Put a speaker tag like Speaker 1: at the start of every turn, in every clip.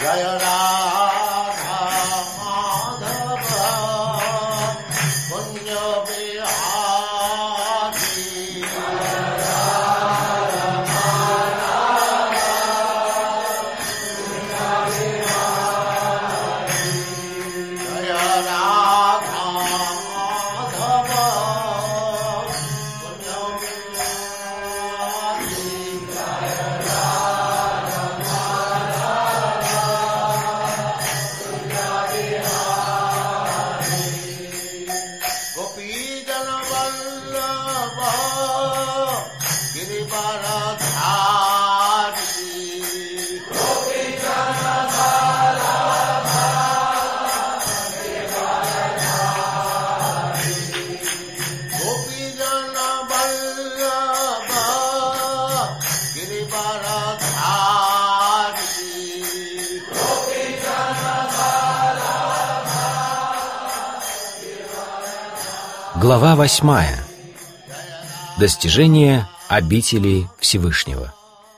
Speaker 1: Глава 8. Достижение обители Всевышнего.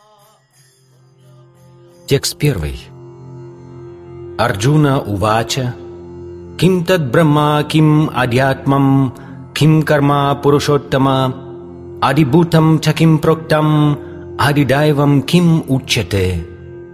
Speaker 1: Текст 1. Арджуна увача ким тад брахма ким адьятмам ким карма пурушоттама адибутам чаким проктам адидайвам ким уччате.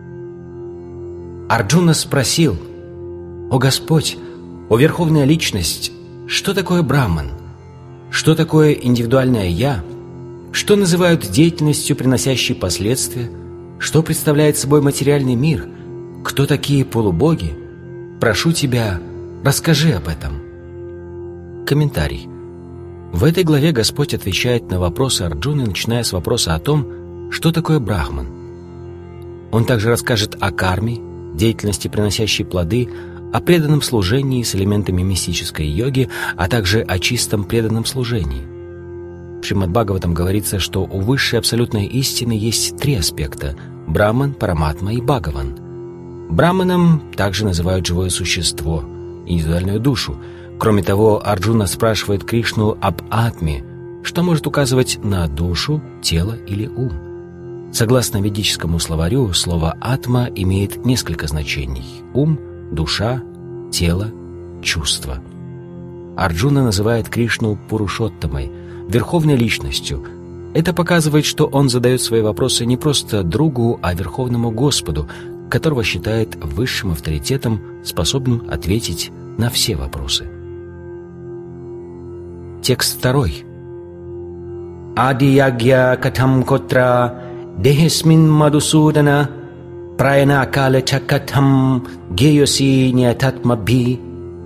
Speaker 1: Арджуна спросил: «О Господь, о Верховная Личность, что такое Брахман? Что такое индивидуальное «я»? Что называют деятельностью, приносящей последствия? Что представляет собой материальный мир? Кто такие полубоги? Прошу тебя, расскажи об этом». Комментарий. В этой главе Господь отвечает на вопросы Арджуны, начиная с вопроса о том, что такое Брахман. Он также расскажет о карме, деятельности, приносящей плоды, о преданном служении с элементами мистической йоги, а также о чистом преданном служении. В Шримад Бхагаватам говорится, что у высшей абсолютной истины есть три аспекта – Брахман, Параматма и Бхагаван. Брахманом также называют живое существо, индивидуальную душу. Кроме того, Арджуна спрашивает Кришну об атме, что может указывать на душу, тело или ум. Согласно ведическому словарю, слово «атма» имеет несколько значений – ум, душа, тело, чувство. Арджуна называет Кришну Пурушоттамой, верховной личностью. Это показывает, что он задает свои вопросы не просто другу, а Верховному Господу, которого считает высшим авторитетом, способным ответить на все вопросы. Текст 2. Ади-ягья катам котра дехесмин мадусудана праяна кале чакатам геоси неататмабхи.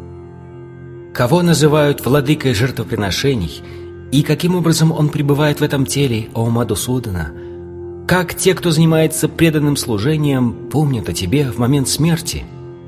Speaker 1: Кого называют владыкой жертвоприношений и каким образом он пребывает в этом теле, о Мадусудана? Как те, кто занимается преданным служением, помнят о тебе в момент смерти?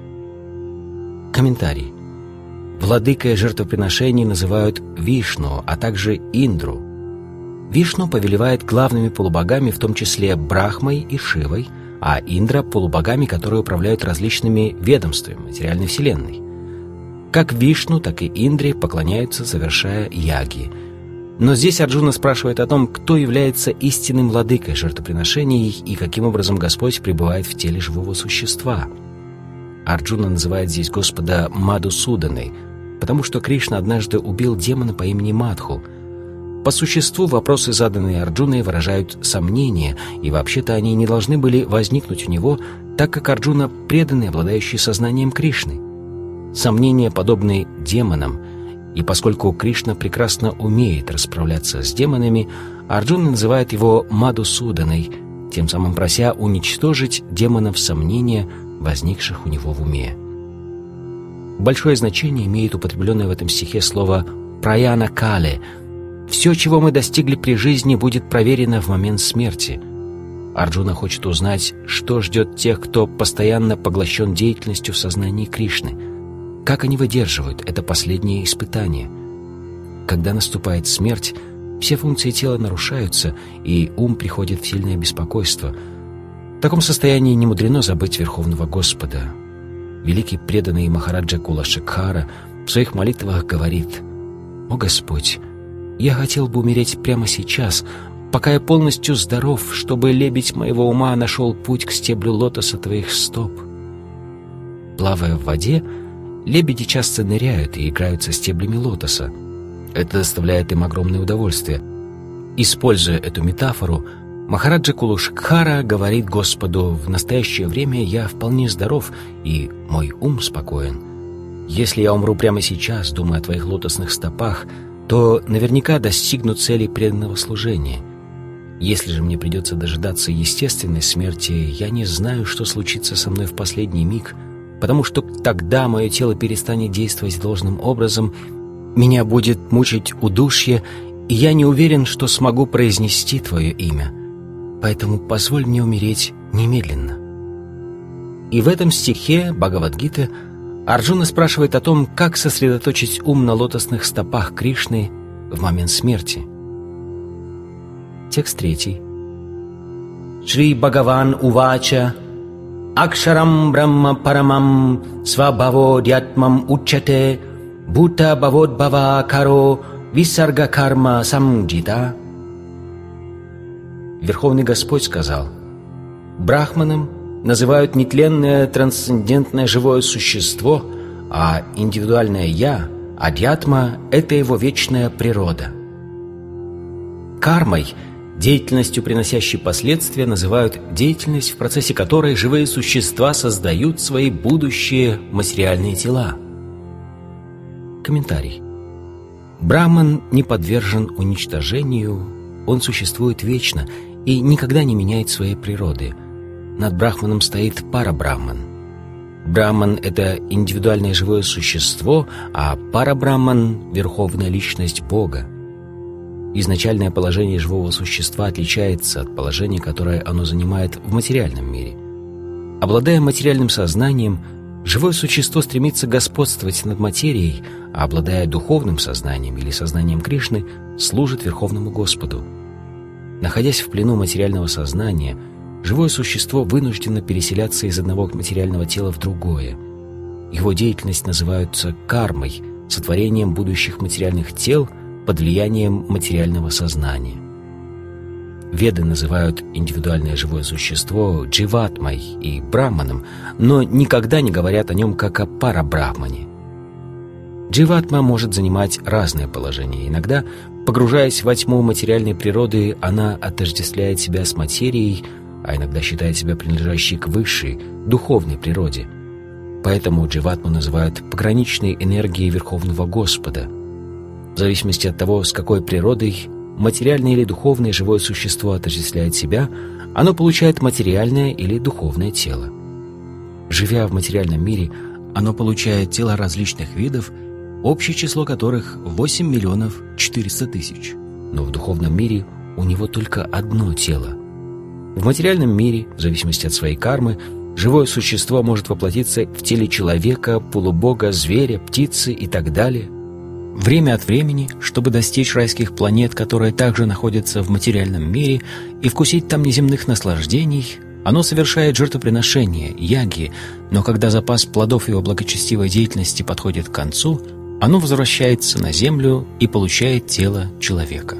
Speaker 1: Комментарий. Владыкой жертвоприношений называют Вишну, а также Индру. Вишну повелевает главными полубогами, в том числе Брахмой и Шивой, а Индра – полубогами, которые управляют различными ведомствами материальной вселенной. Как Вишну, так и Индре поклоняются, совершая яги. Но здесь Арджуна спрашивает о том, кто является истинным владыкой жертвоприношений и каким образом Господь пребывает в теле живого существа. Арджуна называет здесь Господа Мадусуданой, потому что Кришна однажды убил демона по имени Мадху. По существу вопросы, заданные Арджуной, выражают сомнения, и вообще-то они не должны были возникнуть у него, так как Арджуна преданный, обладающий сознанием Кришны. Сомнения подобны демонам, и поскольку Кришна прекрасно умеет расправляться с демонами, Арджуна называет его Мадусуданой, тем самым прося уничтожить демонов сомнения, возникших у него в уме. Большое значение имеет употребленное в этом стихе слово «праяна кале». Все, чего мы достигли при жизни, будет проверено в момент смерти. Арджуна хочет узнать, что ждет тех, кто постоянно поглощен деятельностью в сознании Кришны. Как они выдерживают это последнее испытание? Когда наступает смерть, все функции тела нарушаются, и ум приходит в сильное беспокойство. В таком состоянии не мудрено забыть Верховного Господа. Великий преданный Махараджа Кула-Шекхара в своих молитвах говорит: «О Господь, я хотел бы умереть прямо сейчас, пока я полностью здоров, чтобы лебедь моего ума нашел путь к стеблю лотоса Твоих стоп. Плавая в воде, лебеди часто ныряют и играют со стеблями лотоса. Это доставляет им огромное удовольствие. Используя эту метафору, Махараджа Кулушкхара говорит Господу: «В настоящее время я вполне здоров, и мой ум спокоен. Если я умру прямо сейчас, думая о твоих лотосных стопах, то наверняка достигну цели преданного служения. Если же мне придется дожидаться естественной смерти, я не знаю, что случится со мной в последний миг, потому что тогда мое тело перестанет действовать должным образом, меня будет мучить удушье, и я не уверен, что смогу произнести твое имя. Поэтому позволь мне умереть немедленно». И в этом стихе Бхагавад-гиты Арджуна спрашивает о том, как сосредоточить ум на лотосных стопах Кришны в момент смерти. Текст 3. Шри Бхагаван Увача Акшарам Брахма Парамам Свабхаводьятмам Уччате Бхута Бхаводбхава Каро Висарга Карма Самджита. Верховный Господь сказал: «Брахманом называют нетленное трансцендентное живое существо, а индивидуальное «я», адьятма — это его вечная природа». Кармой, деятельностью, приносящей последствия, называют деятельность, в процессе которой живые существа создают свои будущие материальные тела. Комментарий. Брахман не подвержен уничтожению, он существует вечно и никогда не меняет своей природы. Над Брахманом стоит Парабрахман. Брахман — это индивидуальное живое существо, а Парабрахман — верховная личность Бога. Изначальное положение живого существа отличается от положения, которое оно занимает в материальном мире. Обладая материальным сознанием, живое существо стремится господствовать над материей, а обладая духовным сознанием или сознанием Кришны, служит Верховному Господу. Находясь в плену материального сознания, живое существо вынуждено переселяться из одного материального тела в другое. Его деятельность называется кармой, сотворением будущих материальных тел под влиянием материального сознания. Веды называют индивидуальное живое существо дживатмой и брахманом, но никогда не говорят о нем как о парабрахмане. Дживатма может занимать разные положения. Иногда, погружаясь во тьму материальной природы, она отождествляет себя с материей, а иногда считает себя принадлежащей к высшей, духовной природе. Поэтому дживатму называют пограничной энергией Верховного Господа. В зависимости от того, с какой природой материальное или духовное живое существо отождествляет себя, оно получает материальное или духовное тело. Живя в материальном мире, оно получает тела различных видов, общее число которых 8 миллионов 400 тысяч. Но в духовном мире у него только одно тело. В материальном мире, в зависимости от своей кармы, живое существо может воплотиться в теле человека, полубога, зверя, птицы и так далее. Время от времени, чтобы достичь райских планет, которые также находятся в материальном мире, и вкусить там неземных наслаждений, оно совершает жертвоприношение, яги, но когда запас плодов его благочестивой деятельности подходит к концу, оно возвращается на землю и получает тело человека.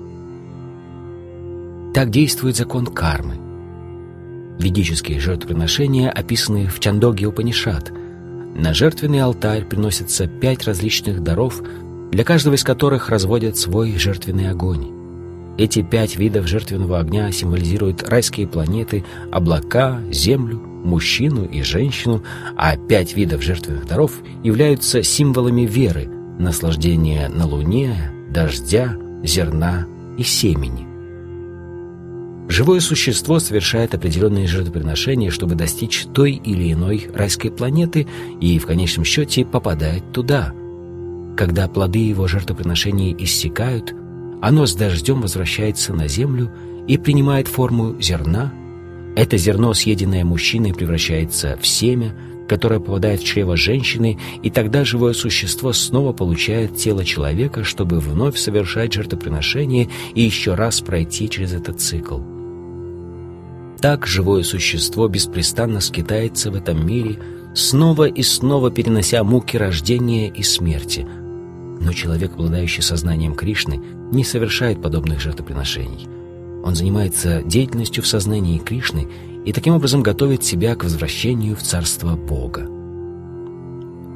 Speaker 1: Так действует закон кармы. Ведические жертвоприношения описаны в Чандогья-Упанишад. На жертвенный алтарь приносятся 5 различных даров, для каждого из которых разводят свой жертвенный огонь. Эти 5 видов жертвенного огня символизируют райские планеты, облака, землю, мужчину и женщину, а 5 видов жертвенных даров являются символами веры, наслаждения на луне, дождя, зерна и семени. Живое существо совершает определенные жертвоприношения, чтобы достичь той или иной райской планеты и в конечном счете попадает туда. Когда плоды его жертвоприношений иссякают, оно с дождем возвращается на землю и принимает форму зерна. Это зерно, съеденное мужчиной, превращается в семя, которое попадает в чрево женщины, и тогда живое существо снова получает тело человека, чтобы вновь совершать жертвоприношение и еще раз пройти через этот цикл. Так живое существо беспрестанно скитается в этом мире, снова и снова перенося муки рождения и смерти. Но человек, обладающий сознанием Кришны, не совершает подобных жертвоприношений. Он занимается деятельностью в сознании Кришны и таким образом готовит себя к возвращению в Царство Бога.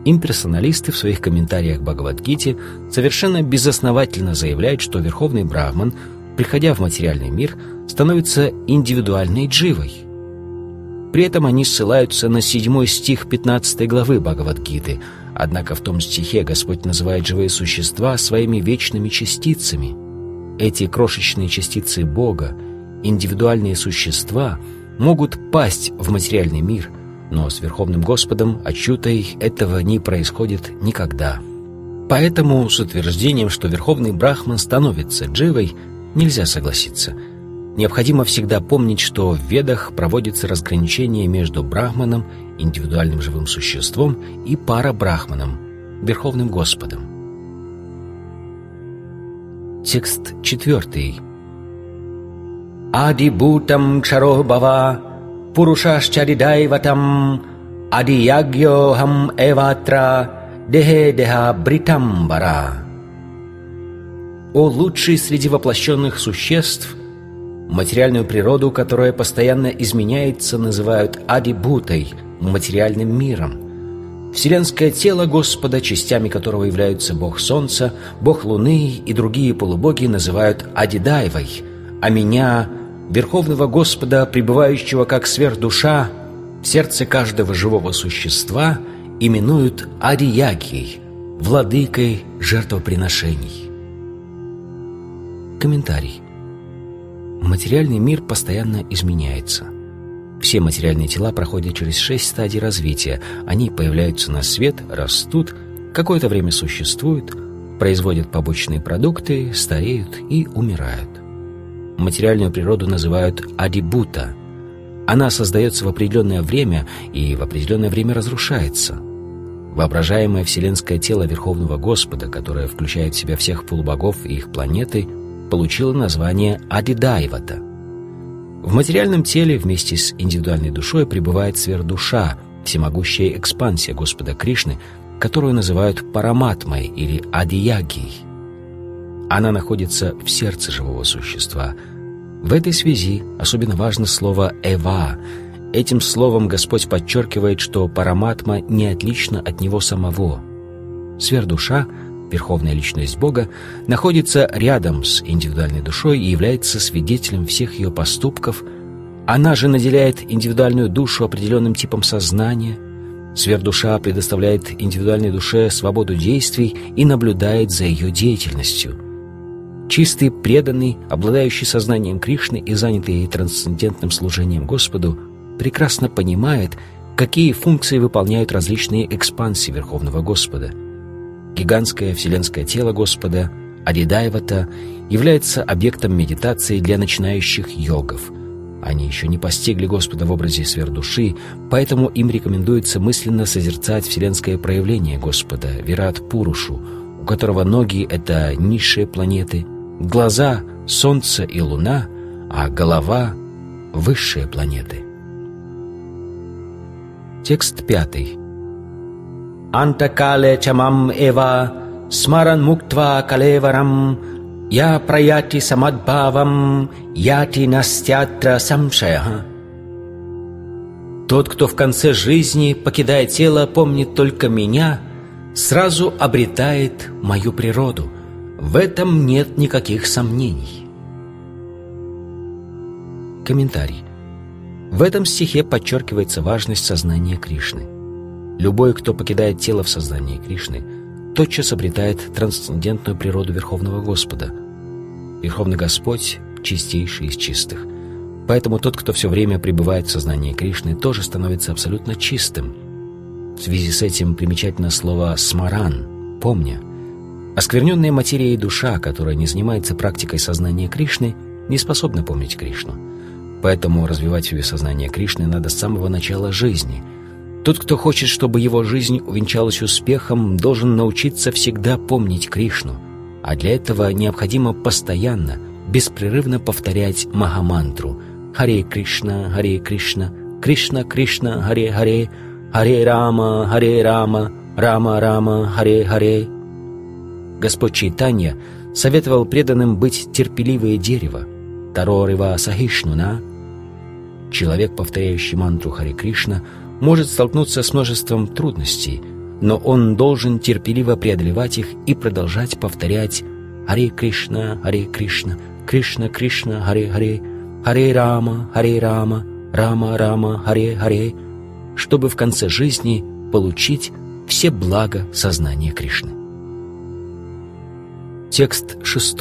Speaker 1: Имперсоналисты в своих комментариях к Бхагавад-гите совершенно безосновательно заявляют, что Верховный Брахман, приходя в материальный мир, становится индивидуальной дживой. При этом они ссылаются на 7 стих 15 главы Бхагавад-гиты, однако в том стихе Господь называет живые существа своими вечными частицами. Эти крошечные частицы Бога, индивидуальные существа, могут пасть в материальный мир, но с Верховным Господом Ачютой этого не происходит никогда. Поэтому с утверждением, что Верховный Брахман становится дживой, нельзя согласиться. Необходимо всегда помнить, что в Ведах проводится разграничение между Брахманом, индивидуальным живым существом, и парабрахманом, Верховным Господом. Текст 4. Ади-бутам кшаро-бхава пурушашчаридайватам ади-ягьо-хам эватра дехе-деха-бритамбара. О лучший среди воплощенных существ! Материальную природу, которая постоянно изменяется, называют ади-бутой, материальным миром. Вселенское тело Господа, частями которого являются Бог Солнца, Бог Луны и другие полубоги, называют адидайвой, а меня, Верховного Господа, пребывающего как сверхдуша, в сердце каждого живого существа, именуют ади-ягьей, владыкой жертвоприношений. Комментарий. Материальный мир постоянно изменяется. Все материальные тела проходят через 6 стадий развития. Они появляются на свет, растут, какое-то время существуют, производят побочные продукты, стареют и умирают. Материальную природу называют адибута. Она создается в определенное время и в определенное время разрушается. Воображаемое вселенское тело Верховного Господа, которое включает в себя всех полубогов и их планеты, получило название Адидайвата. В материальном теле вместе с индивидуальной душой пребывает сверхдуша, всемогущая экспансия Господа Кришны, которую называют Параматмой или Ади-ягьей. Она находится в сердце живого существа. В этой связи особенно важно слово «эва». Этим словом Господь подчеркивает, что Параматма не отлична от Него самого. Сверхдуша, Верховная Личность Бога, находится рядом с индивидуальной душой и является свидетелем всех ее поступков. Она же наделяет индивидуальную душу определенным типом сознания. Сверхдуша предоставляет индивидуальной душе свободу действий и наблюдает за ее деятельностью. Чистый, преданный, обладающий сознанием Кришны и занятый трансцендентным служением Господу, прекрасно понимает, какие функции выполняют различные экспансии Верховного Господа. Гигантское вселенское тело Господа, Адидайвата, является объектом медитации для начинающих йогов. Они еще не постигли Господа в образе сверхдуши, поэтому им рекомендуется мысленно созерцать вселенское проявление Господа, Вират-Пурушу, у которого ноги — это низшие планеты, глаза — Солнце и Луна, а голова — высшие планеты. Текст 5. Антакале чамам эва смаран муктва калеварам я праяти самадбавам яти настятра самшая. Тот, кто в конце жизни, покидая тело, помнит только меня, сразу обретает мою природу. В этом нет никаких сомнений. Комментарий. В этом стихе подчеркивается важность сознания Кришны. Любой, кто покидает тело в сознании Кришны, тотчас обретает трансцендентную природу Верховного Господа. Верховный Господь — чистейший из чистых. Поэтому тот, кто все время пребывает в сознании Кришны, тоже становится абсолютно чистым. В связи с этим примечательно слово «смаран» — «помня». Оскверненная материя и душа, которая не занимается практикой сознания Кришны, не способна помнить Кришну. Поэтому развивать в себе сознание Кришны надо с самого начала жизни. Тот, кто хочет, чтобы его жизнь увенчалась успехом, должен научиться всегда помнить Кришну. А для этого необходимо постоянно, беспрерывно повторять Махамантру «Харе Кришна, Кришна Кришна, Харе Харе, Харе Рама, Рама Рама, Харе Харе». Господь Чайтанья советовал преданным быть терпеливее дерева. Тарорива Сахишнуна. Человек, повторяющий мантру Харе Кришна, может столкнуться с множеством трудностей, но он должен терпеливо преодолевать их и продолжать повторять «Харе Кришна, Кришна Кришна, Харе Харе, Харе Рама, Рама Рама, Харе Харе», чтобы в конце жизни получить все блага сознания Кришны. Текст 6.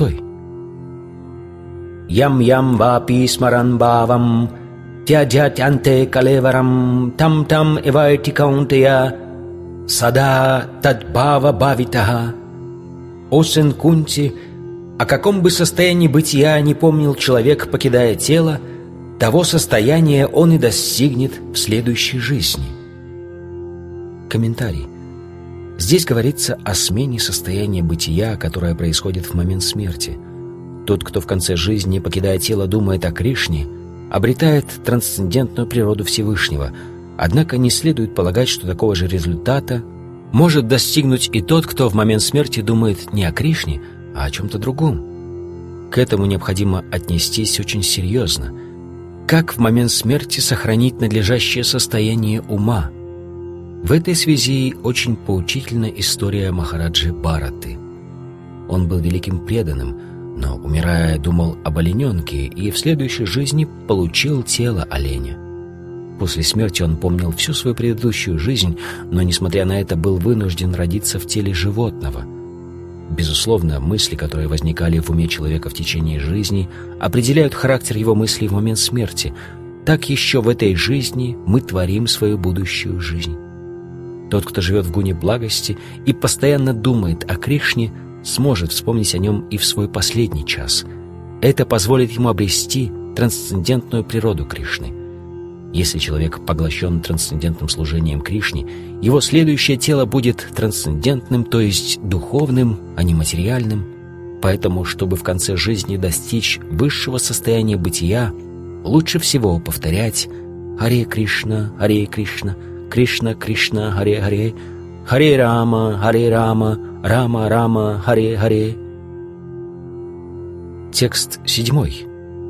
Speaker 1: «Ям-ям вапи смаран бхавам, тяджат анте калеварам, там-там эвайти каунтея, сада тадбхава бхавитаха». О сын Кунти, о каком бы состоянии бытия не помнил человек, покидая тело, того состояния он и достигнет в следующей жизни. Комментарий. Здесь говорится о смене состояния бытия, которое происходит в момент смерти. Тот, кто в конце жизни, покидая тело, думает о Кришне, обретает трансцендентную природу Всевышнего. Однако не следует полагать, что такого же результата может достигнуть и тот, кто в момент смерти думает не о Кришне, а о чем-то другом. К этому необходимо отнестись очень серьезно. Как в момент смерти сохранить надлежащее состояние ума? В этой связи очень поучительна история Махараджи Бхараты. Он был великим преданным, но, умирая, думал об олененке и в следующей жизни получил тело оленя. После смерти он помнил всю свою предыдущую жизнь, но, несмотря на это, был вынужден родиться в теле животного. Безусловно, мысли, которые возникали в уме человека в течение жизни, определяют характер его мыслей в момент смерти. Так еще в этой жизни мы творим свою будущую жизнь. Тот, кто живет в гуне благости и постоянно думает о Кришне, сможет вспомнить о нем и в свой последний час. Это позволит ему обрести трансцендентную природу Кришны. Если человек поглощен трансцендентным служением Кришне, его следующее тело будет трансцендентным, то есть духовным, а не материальным. Поэтому, чтобы в конце жизни достичь высшего состояния бытия, лучше всего повторять «Харе Кришна, Кришна Кришна, Харе Харе, Харе Рама, Рама Рама, Харе Харе». Текст 7.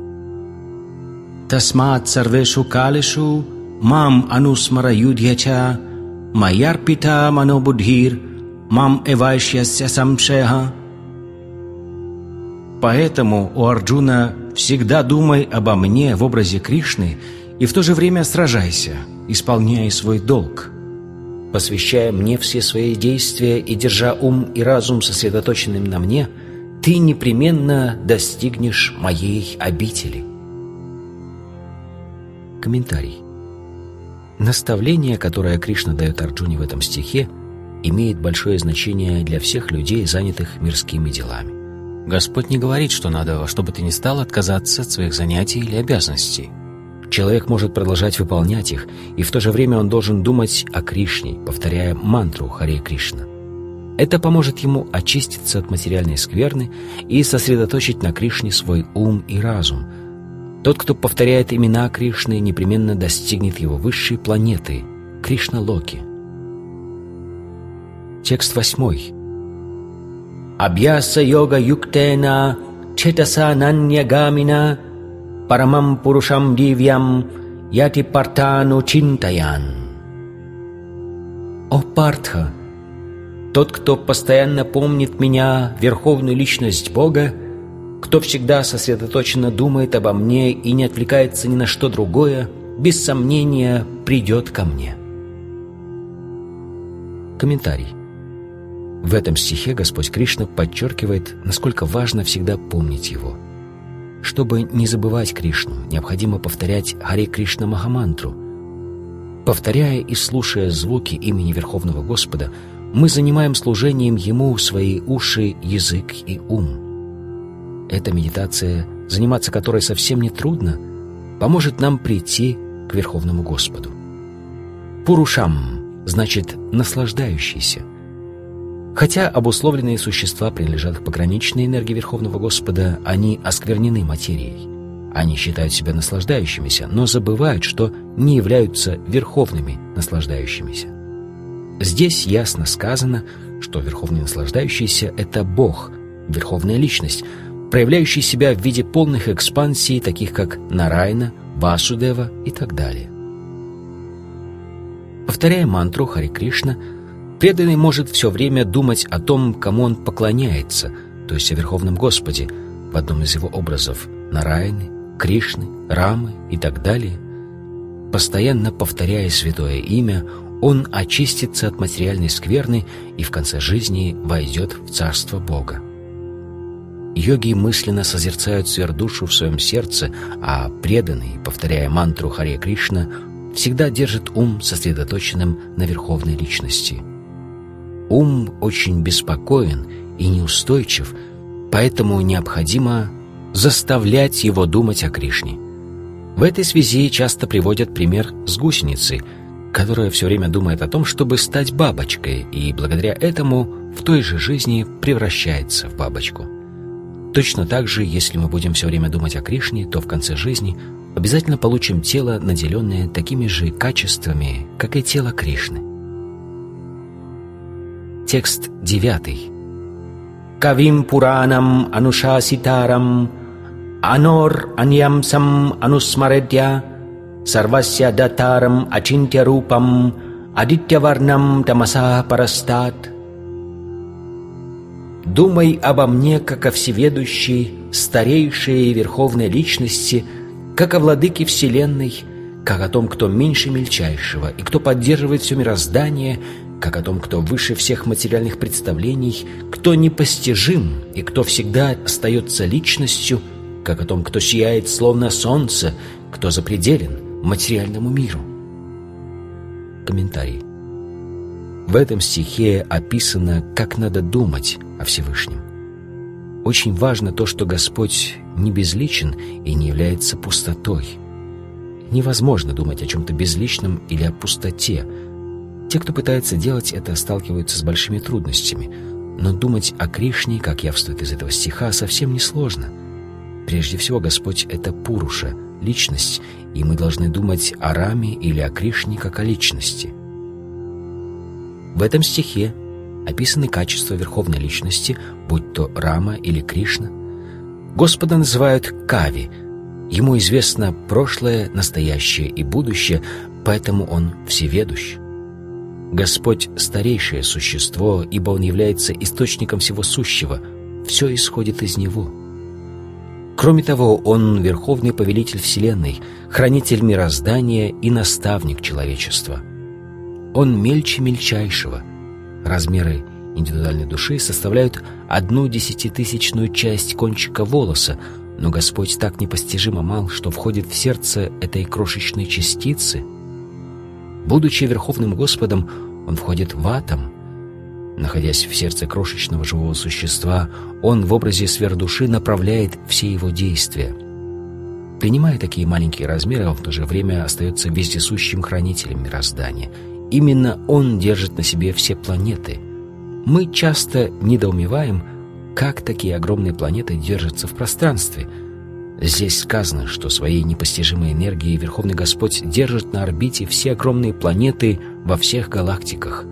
Speaker 1: «Тасмат сарвешу калешу мам анусмара юдьяча майярпита манобудхир мам эвайшьяся самшеха». Поэтому, о Арджуна, всегда думай обо мне в образе Кришны и в то же время сражайся, исполняя свой долг. Посвящая мне все свои действия и держа ум и разум сосредоточенным на мне, ты непременно достигнешь моей обители. Комментарий. Наставление, которое Кришна дает Арджуне в этом стихе, имеет большое значение для всех людей, занятых мирскими делами. Господь не говорит, что надо во что бы то ни стало отказаться от своих занятий или обязанностей. Человек может продолжать выполнять их, и в то же время он должен думать о Кришне, повторяя мантру «Харе Кришна». Это поможет ему очиститься от материальной скверны и сосредоточить на Кришне свой ум и разум. Тот, кто повторяет имена Кришны, непременно достигнет его высшей планеты — Кришна-локи. Текст 8. «Абьяса йога юктена четаса наньягамина парамам пурушам дивьям яти партану чинтаян». О Партха! Тот, кто постоянно помнит меня, верховную личность Бога, кто всегда сосредоточенно думает обо мне и не отвлекается ни на что другое, без сомнения придет ко мне. Комментарий. В этом стихе Господь Кришна подчеркивает, насколько важно всегда помнить Его. Чтобы не забывать Кришну, необходимо повторять Харе Кришна Махамантру. Повторяя и слушая звуки имени Верховного Господа, мы занимаем служением Ему свои уши, язык и ум. Эта медитация, заниматься которой совсем не трудно, поможет нам прийти к Верховному Господу. Пурушам значит «наслаждающийся». Хотя обусловленные существа принадлежат к пограничной энергии Верховного Господа, они осквернены материей. Они считают себя наслаждающимися, но забывают, что не являются верховными наслаждающимися. Здесь ясно сказано, что Верховный наслаждающийся — это Бог, Верховная Личность, проявляющий себя в виде полных экспансий, таких как Нарайна, Васудева и так далее. Повторяя мантру Харе Кришна, Преданный может все время думать о том, кому он поклоняется, то есть о Верховном Господе, в одном из его образов – Нараяны, Кришны, Рамы и так далее. Постоянно повторяя святое имя, он очистится от материальной скверны и в конце жизни войдет в Царство Бога. Йоги мысленно созерцают сверхдушу в своем сердце, а преданный, повторяя мантру Харе Кришна, всегда держит ум сосредоточенным на Верховной Личности. Ум очень беспокоен и неустойчив, поэтому необходимо заставлять его думать о Кришне. В этой связи часто приводят пример с гусеницей, которая все время думает о том, чтобы стать бабочкой, и благодаря этому в той же жизни превращается в бабочку. Точно так же, если мы будем все время думать о Кришне, то в конце жизни обязательно получим тело, наделенное такими же качествами, как и тело Кришны. Текст 9. Кавим Пуранам Анушаситарам Анор Аньямсам Анусмаредья Сарвасья Датарам Ачинтя Рупам Адитьяварнам Тамаса Парастат. Думай обо мне, как о всеведущей, старейшей и верховной личности, как о владыке вселенной, как о том, кто меньше мельчайшего и кто поддерживает все мироздание, как о том, кто выше всех материальных представлений, кто непостижим и кто всегда остается личностью, как о том, кто сияет словно солнце, кто запределен материальному миру. Комментарий. В этом стихе описано, как надо думать о Всевышнем. Очень важно то, что Господь не безличен и не является пустотой. Невозможно думать о чем-то безличном или о пустоте. Те, кто пытается делать это, сталкиваются с большими трудностями. Но думать о Кришне, как явствует из этого стиха, совсем не сложно. Прежде всего, Господь — это Пуруша, личность, и мы должны думать о Раме или о Кришне как о личности. В этом стихе описаны качества Верховной Личности, будь то Рама или Кришна. Господа называют Кави. Ему известно прошлое, настоящее и будущее, поэтому Он всеведущ. Господь — старейшее существо, ибо Он является источником всего сущего. Все исходит из Него. Кроме того, Он — верховный повелитель Вселенной, хранитель мироздания и наставник человечества. Он мельче мельчайшего. Размеры индивидуальной души составляют 1/10000000 часть кончика волоса, но Господь так непостижимо мал, что входит в сердце этой крошечной частицы. Будучи Верховным Господом, Он входит в атом. Находясь в сердце крошечного живого существа, Он в образе сверхдуши направляет все его действия. Принимая такие маленькие размеры, Он в то же время остается вездесущим хранителем мироздания. Именно Он держит на себе все планеты. Мы часто недоумеваем, как такие огромные планеты держатся в пространстве. Здесь сказано, что своей непостижимой энергией Верховный Господь держит на орбите все огромные планеты во всех галактиках.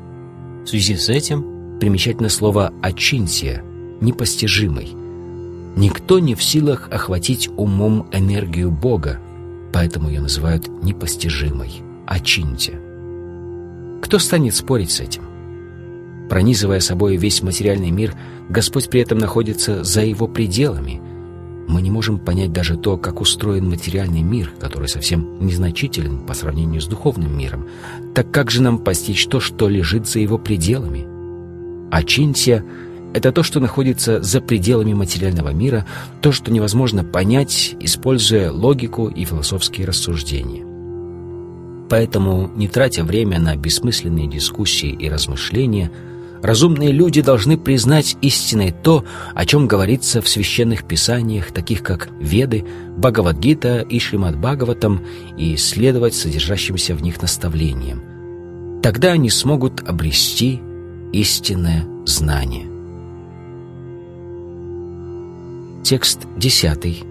Speaker 1: В связи с этим примечательно слово «ачинтия» — «непостижимый». Никто не в силах охватить умом энергию Бога, поэтому ее называют непостижимой — ачинтия. Кто станет спорить с этим? Пронизывая собой весь материальный мир, Господь при этом находится за его пределами. Мы не можем понять даже то, как устроен материальный мир, который совсем незначителен по сравнению с духовным миром. Так как же нам постичь то, что лежит за его пределами? Ачинтия — это то, что находится за пределами материального мира, то, что невозможно понять, используя логику и философские рассуждения. Поэтому, не тратя время на бессмысленные дискуссии и размышления, разумные люди должны признать истиной то, о чем говорится в священных писаниях, таких как Веды, Бхагавад-гита и Шримад-Бхагаватам, и следовать содержащимся в них наставлениям. Тогда они смогут обрести истинное знание. Текст 10.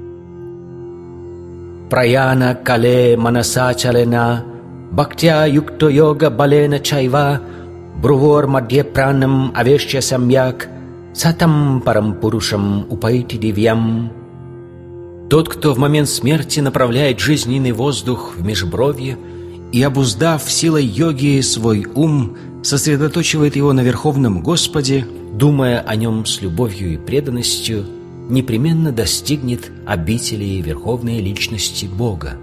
Speaker 1: Праяна кале манаса чалена бхактя юкто йога балена чайва брувор мадье пранам авешча самьяк сатам парам пурушам упайти дивьям. Тот, кто в момент смерти направляет жизненный воздух в межбровье и, обуздав силой йоги свой ум, сосредоточивает его на Верховном Господе, думая о нем с любовью и преданностью, непременно достигнет обители Верховной Личности Бога.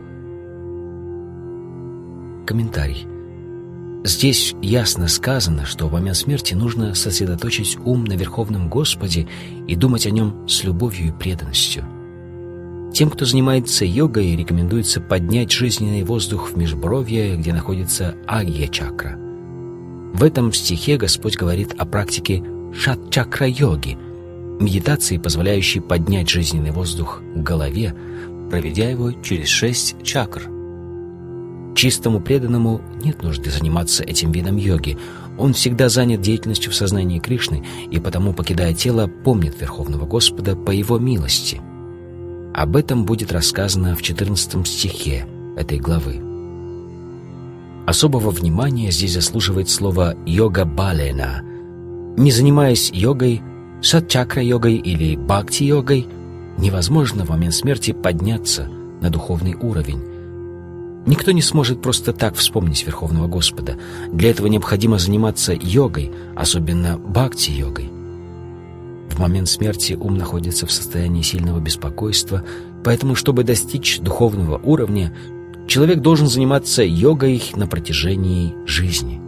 Speaker 1: Комментарий. Здесь ясно сказано, что в момент смерти нужно сосредоточить ум на Верховном Господе и думать о нем с любовью и преданностью. Тем, кто занимается йогой, рекомендуется поднять жизненный воздух в межбровье, где находится агья-чакра. В этом стихе Господь говорит о практике шат-чакра-йоги, медитации, позволяющей поднять жизненный воздух к голове, проведя его через 6 чакр. Чистому преданному нет нужды заниматься этим видом йоги. Он всегда занят деятельностью в сознании Кришны и потому, покидая тело, помнит Верховного Господа по Его милости. Об этом будет рассказано в 14 стихе этой главы. Особого внимания здесь заслуживает слово «йога-балена». Не занимаясь йогой, шат-чакра-йогой или бхакти-йогой, невозможно в момент смерти подняться на духовный уровень. Никто не сможет просто так вспомнить Верховного Господа. Для этого необходимо заниматься йогой, особенно бхакти-йогой. В момент смерти ум находится в состоянии сильного беспокойства, поэтому, чтобы достичь духовного уровня, человек должен заниматься йогой на протяжении жизни.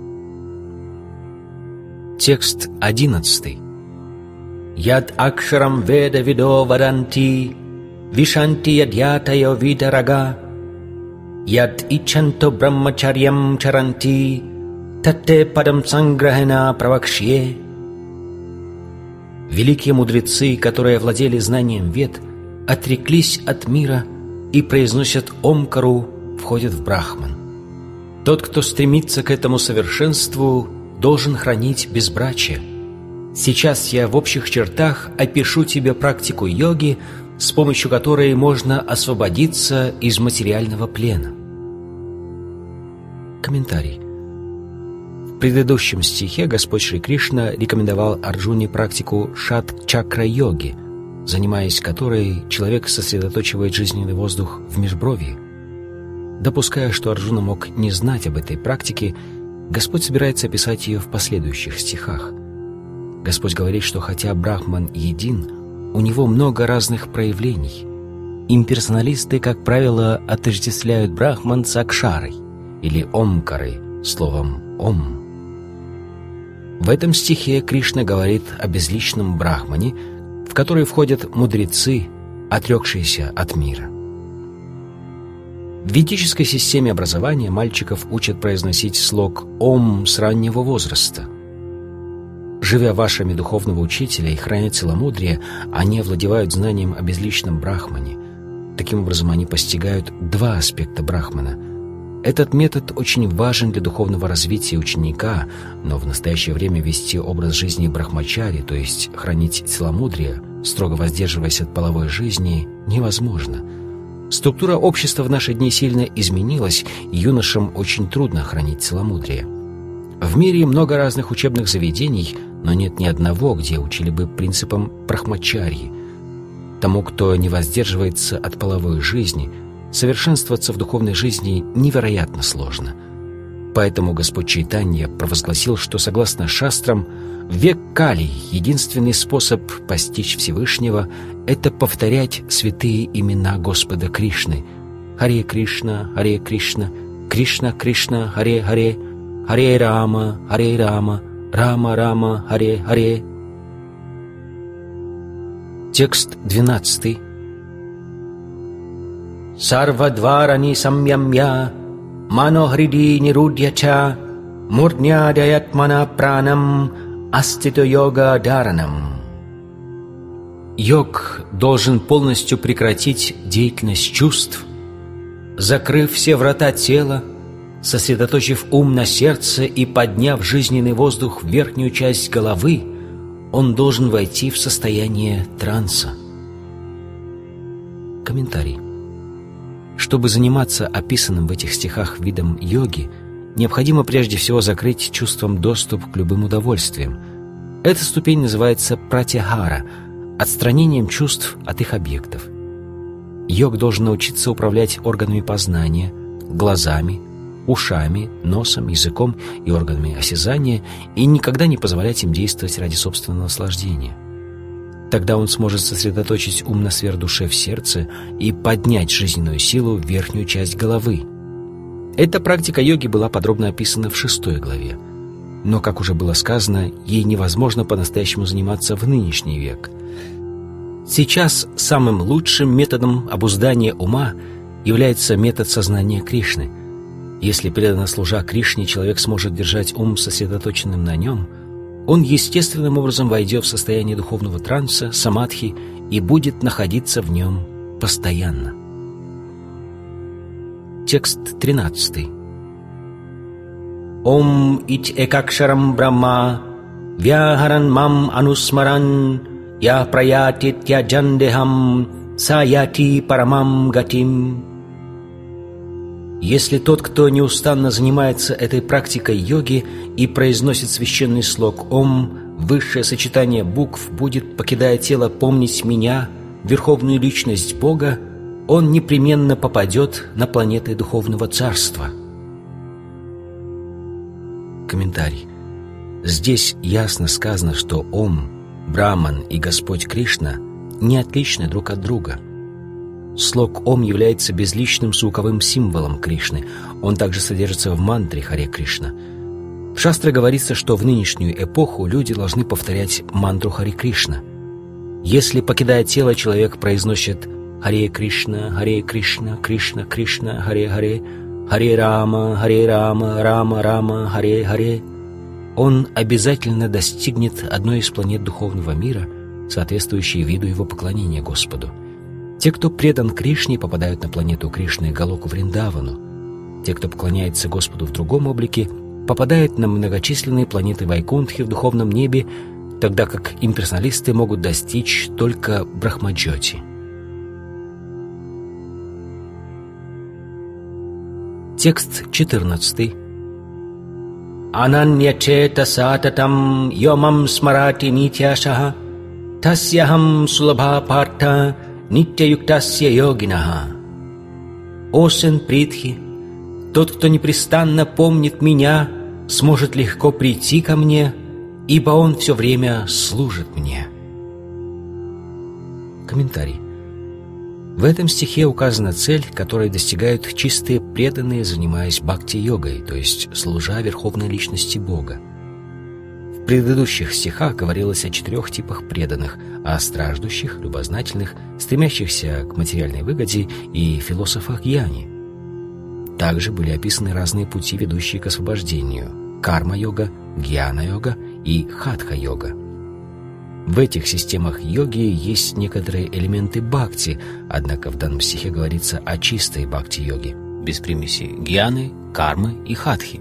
Speaker 1: Текст 11. Яд акшарам веда видо ваданти, вишанти ядьятайо видарага, яд ичанто брахмачарьям чаранти, татте падам санграхена правакшье. Великие мудрецы, которые овладели знанием вед, отреклись от мира и произносят Омкару, входят в Брахман. Тот, кто стремится к этому совершенству, должен хранить безбрачие. Сейчас я в общих чертах опишу тебе практику йоги, с помощью которой можно освободиться из материального плена. Комментарий. В предыдущем стихе Господь Шри Кришна рекомендовал Арджуне практику шат-чакра-йоги, занимаясь которой человек сосредоточивает жизненный воздух в межбровье. Допуская, что Арджуна мог не знать об этой практике, Господь собирается описать ее в последующих стихах. Господь говорит, что хотя Брахман един, у него много разных проявлений. Имперсоналисты, как правило, отождествляют Брахман с Акшарой или Омкарой, словом «Ом». В этом стихе Кришна говорит о безличном Брахмане, в который входят мудрецы, отрекшиеся от мира. В ведической системе образования мальчиков учат произносить слог «Ом» с раннего возраста. Живя вашими духовного учителя и храня целомудрие, они овладевают знанием о безличном Брахмане. Таким образом, они постигают два аспекта Брахмана. Этот метод очень важен для духовного развития ученика, но в настоящее время вести образ жизни брахмачари, то есть хранить целомудрие, строго воздерживаясь от половой жизни, невозможно. Структура общества в наши дни сильно изменилась, и юношам очень трудно хранить целомудрие. В мире много разных учебных заведений, но нет ни одного, где учили бы принципам брахмачарьи. Тому, кто не воздерживается от половой жизни, совершенствоваться в духовной жизни невероятно сложно. Поэтому Господь Чайтанья провозгласил, что, согласно шастрам, в век Кали единственный способ постичь Всевышнего — это повторять святые имена Господа Кришны. Харе Кришна, Кришна Кришна, Харе Харе, Харе Рама, Рама Рама, Харе Харе. Текст 12. Сарвадварани самьямья, манохриди нирудьяча, мурднядаятмана пранам, астито йога даранам. Йог должен полностью прекратить деятельность чувств, закрыв все врата тела, сосредоточив ум на сердце и подняв жизненный воздух в верхнюю часть головы, он должен войти в состояние транса. Комментарий. Чтобы заниматься описанным в этих стихах видом йоги, необходимо прежде всего закрыть чувством доступ к любым удовольствиям. Эта ступень называется пратяхара – отстранением чувств от их объектов. Йог должен научиться управлять органами познания, глазами, ушами, носом, языком и органами осязания и никогда не позволять им действовать ради собственного наслаждения. Тогда он сможет сосредоточить ум на сверхдуше в сердце и поднять жизненную силу в верхнюю часть головы. Эта практика йоги была подробно описана в 6 главе. Но, как уже было сказано, ей невозможно по-настоящему заниматься в нынешний век. Сейчас самым лучшим методом обуздания ума является метод сознания Кришны. Если преданно служа Кришне, человек сможет держать ум сосредоточенным на нем, он естественным образом войдет в состояние духовного транса, самадхи, и будет находиться в нем постоянно. Текст 13. Ом ить экакшарам брахма вяхаран мам анусмаран я праяти тяджандехам саяти парамам гатим. Если тот, кто неустанно занимается этой практикой йоги и произносит священный слог «Ом», высшее сочетание букв, будет, покидая тело, помнить меня, верховную личность Бога, он непременно попадет на планеты Духовного Царства. Комментарий. Здесь ясно сказано, что Ом, Брахман и Господь Кришна не отличны друг от друга. Слог «Ом» является безличным звуковым символом Кришны. Он также содержится в мантре «Харе Кришна». В Шастре говорится, что в нынешнюю эпоху люди должны повторять мантру «Харе Кришна». Если, покидая тело, человек произносит «Харе Кришна, Кришна, Кришна, Харе Харе, Харе Рама, Рама, Рама, Харе Харе», он обязательно достигнет одной из планет духовного мира, соответствующей виду его поклонения Господу. Те, кто предан Кришне, попадают на планету Кришны Галоку Вриндавану. Те, кто поклоняется Господу в другом облике, попадают на многочисленные планеты Вайкунтхи в духовном небе, тогда как имперсоналисты могут достичь только Брахмаджоти. Текст 14. Ананьячета сататам йомам смарати нитяшаха тасьяхам сулабха парта нитья-юктасья йогинаха. О сын Притхи, тот, кто непрестанно помнит меня, сможет легко прийти ко мне, ибо он все время служит мне. Комментарий. В этом стихе указана цель, которой достигают чистые преданные, занимаясь бхакти-йогой, то есть служа верховной личности Бога. В предыдущих стихах говорилось о 4 типах преданных: о страждущих, любознательных, стремящихся к материальной выгоде и философах гьяни. Также были описаны разные пути, ведущие к освобождению: карма-йога, гьяна-йога и хатха-йога. В этих системах йоги есть некоторые элементы бхакти, однако в данном стихе говорится о чистой бхакти-йоге, без примеси гьяны, кармы и хатхи.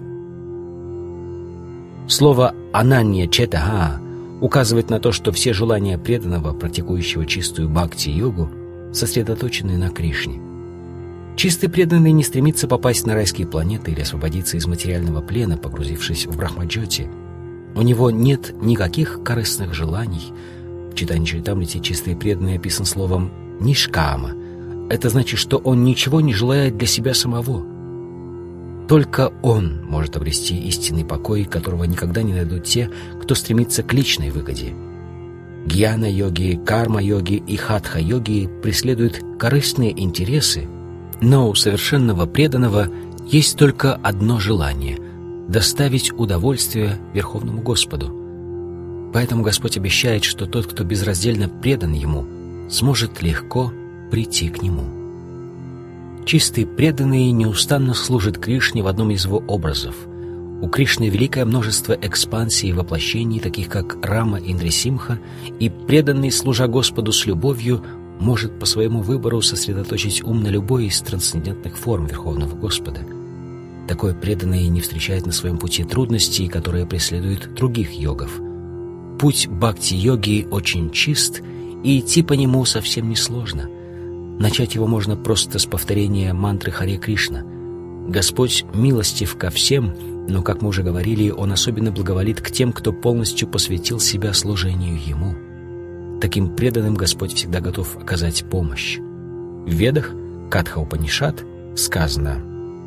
Speaker 1: Слово «ананья четаха» указывает на то, что все желания преданного, практикующего чистую бхакти-йогу, сосредоточены на Кришне. Чистый преданный не стремится попасть на райские планеты или освободиться из материального плена, погрузившись в Брахмаджоти. У него нет никаких корыстных желаний. В читании Чаритамрити чистый преданный описан словом «нишкама». Это значит, что он ничего не желает для себя самого. Только он может обрести истинный покой, которого никогда не найдут те, кто стремится к личной выгоде. Гьяна-йоги, карма-йоги и хатха-йоги преследуют корыстные интересы, но у совершенного преданного есть только одно желание — доставить удовольствие Верховному Господу. Поэтому Господь обещает, что тот, кто безраздельно предан Ему, сможет легко прийти к Нему. Чистый преданный неустанно служит Кришне в одном из его образов. У Кришны великое множество экспансий и воплощений, таких как Рама и Нрисимха, и преданный, служа Господу с любовью, может по своему выбору сосредоточить ум на любой из трансцендентных форм Верховного Господа. Такой преданный не встречает на своем пути трудностей, которые преследуют других йогов. Путь бхакти-йоги очень чист, и идти по нему совсем не сложно. Начать его можно просто с повторения мантры «Харе Кришна». Господь милостив ко всем, но, как мы уже говорили, Он особенно благоволит к тем, кто полностью посвятил себя служению Ему. Таким преданным Господь всегда готов оказать помощь. В Ведах, Катха Упанишад, сказано: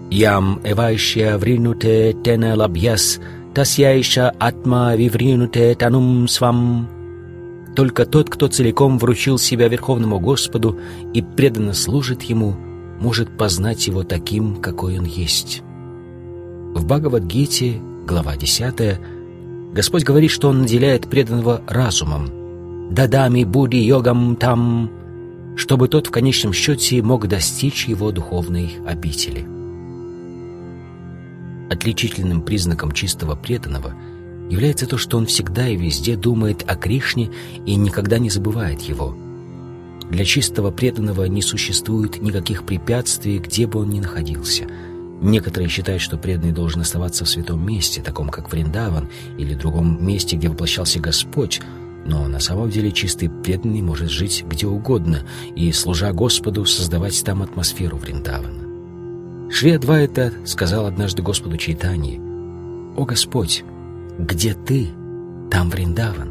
Speaker 1: Ям эвайшя вринуте тене лабьяс, тасяйша атма вивринуте танум свам. Только тот, кто целиком вручил себя Верховному Господу и преданно служит Ему, может познать Его таким, какой Он есть. В Бхагавад-гите, глава 10, Господь говорит, что Он наделяет преданного разумом, «Дадами буди йогам там», чтобы тот в конечном счете мог достичь Его духовной обители. Отличительным признаком чистого преданного является то, что он всегда и везде думает о Кришне и никогда не забывает Его. Для чистого преданного не существует никаких препятствий, где бы он ни находился. Некоторые считают, что преданный должен оставаться в святом месте, таком как Вриндаван, или другом месте, где воплощался Господь, но на самом деле чистый преданный может жить где угодно и, служа Господу, создавать там атмосферу Вриндавана. Шри Адвайта сказал однажды Господу Чайтанье: «О Господь, где Ты, там Вриндаван».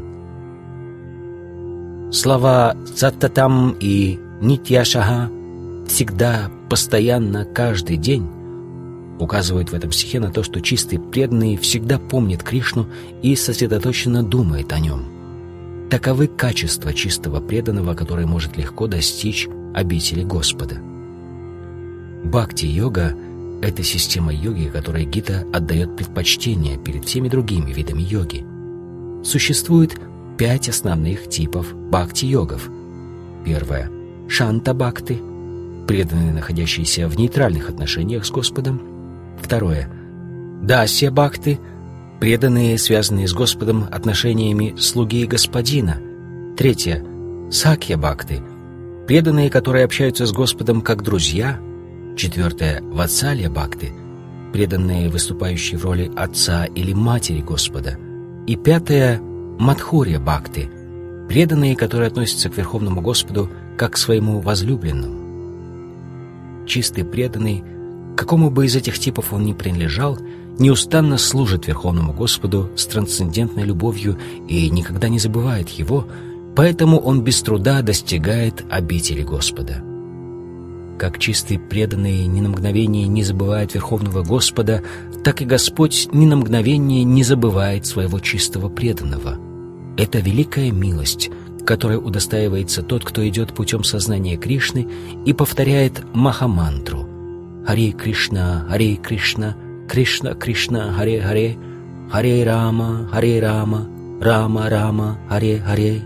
Speaker 1: Слова «саттатам» и «нитьяшага» всегда, постоянно, каждый день указывают в этом стихе на то, что чистый преданный всегда помнит Кришну и сосредоточенно думает о Нем. Таковы качества чистого преданного, который может легко достичь обители Господа. Бхакти-йога — это система йоги, которой Гита отдает предпочтение перед всеми другими видами йоги. Существует 5 основных типов бхакти-йогов. Первое — шанта-бхакти, преданные, находящиеся в нейтральных отношениях с Господом. Второе — дасья-бхакти, преданные, связанные с Господом отношениями слуги и господина. Третье — сакья-бхакти, преданные, которые общаются с Господом как друзья. Четвертое — ватсалья-бхакти, преданные, выступающие в роли отца или матери Господа. И пятое — мадхурья-бхакти, преданные, которые относятся к Верховному Господу как к своему возлюбленному. Чистый преданный, к какому бы из этих типов он ни принадлежал, неустанно служит Верховному Господу с трансцендентной любовью и никогда не забывает Его, поэтому он без труда достигает обители Господа. Как чистый преданный ни на мгновение не забывает Верховного Господа, так и Господь ни на мгновение не забывает своего чистого преданного. Это великая милость, которой удостаивается тот, кто идет путем сознания Кришны и повторяет Махамантру: «Харе Кришна, Кришна Кришна, Харе Харе, Харе Рама, Рама Рама, Харе Харе».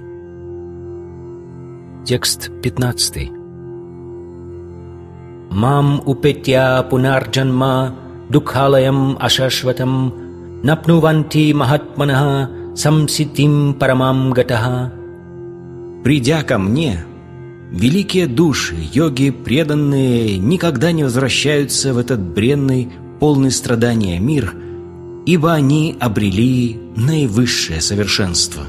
Speaker 1: Текст 15. «Мам упетья пунарджанма дукхалаям ашашватам напнуванти махатманаха самситим парамам гатаха». «Придя ко мне, великие души, йоги преданные никогда не возвращаются в этот бренный, полный страдания мир, ибо они обрели наивысшее совершенство».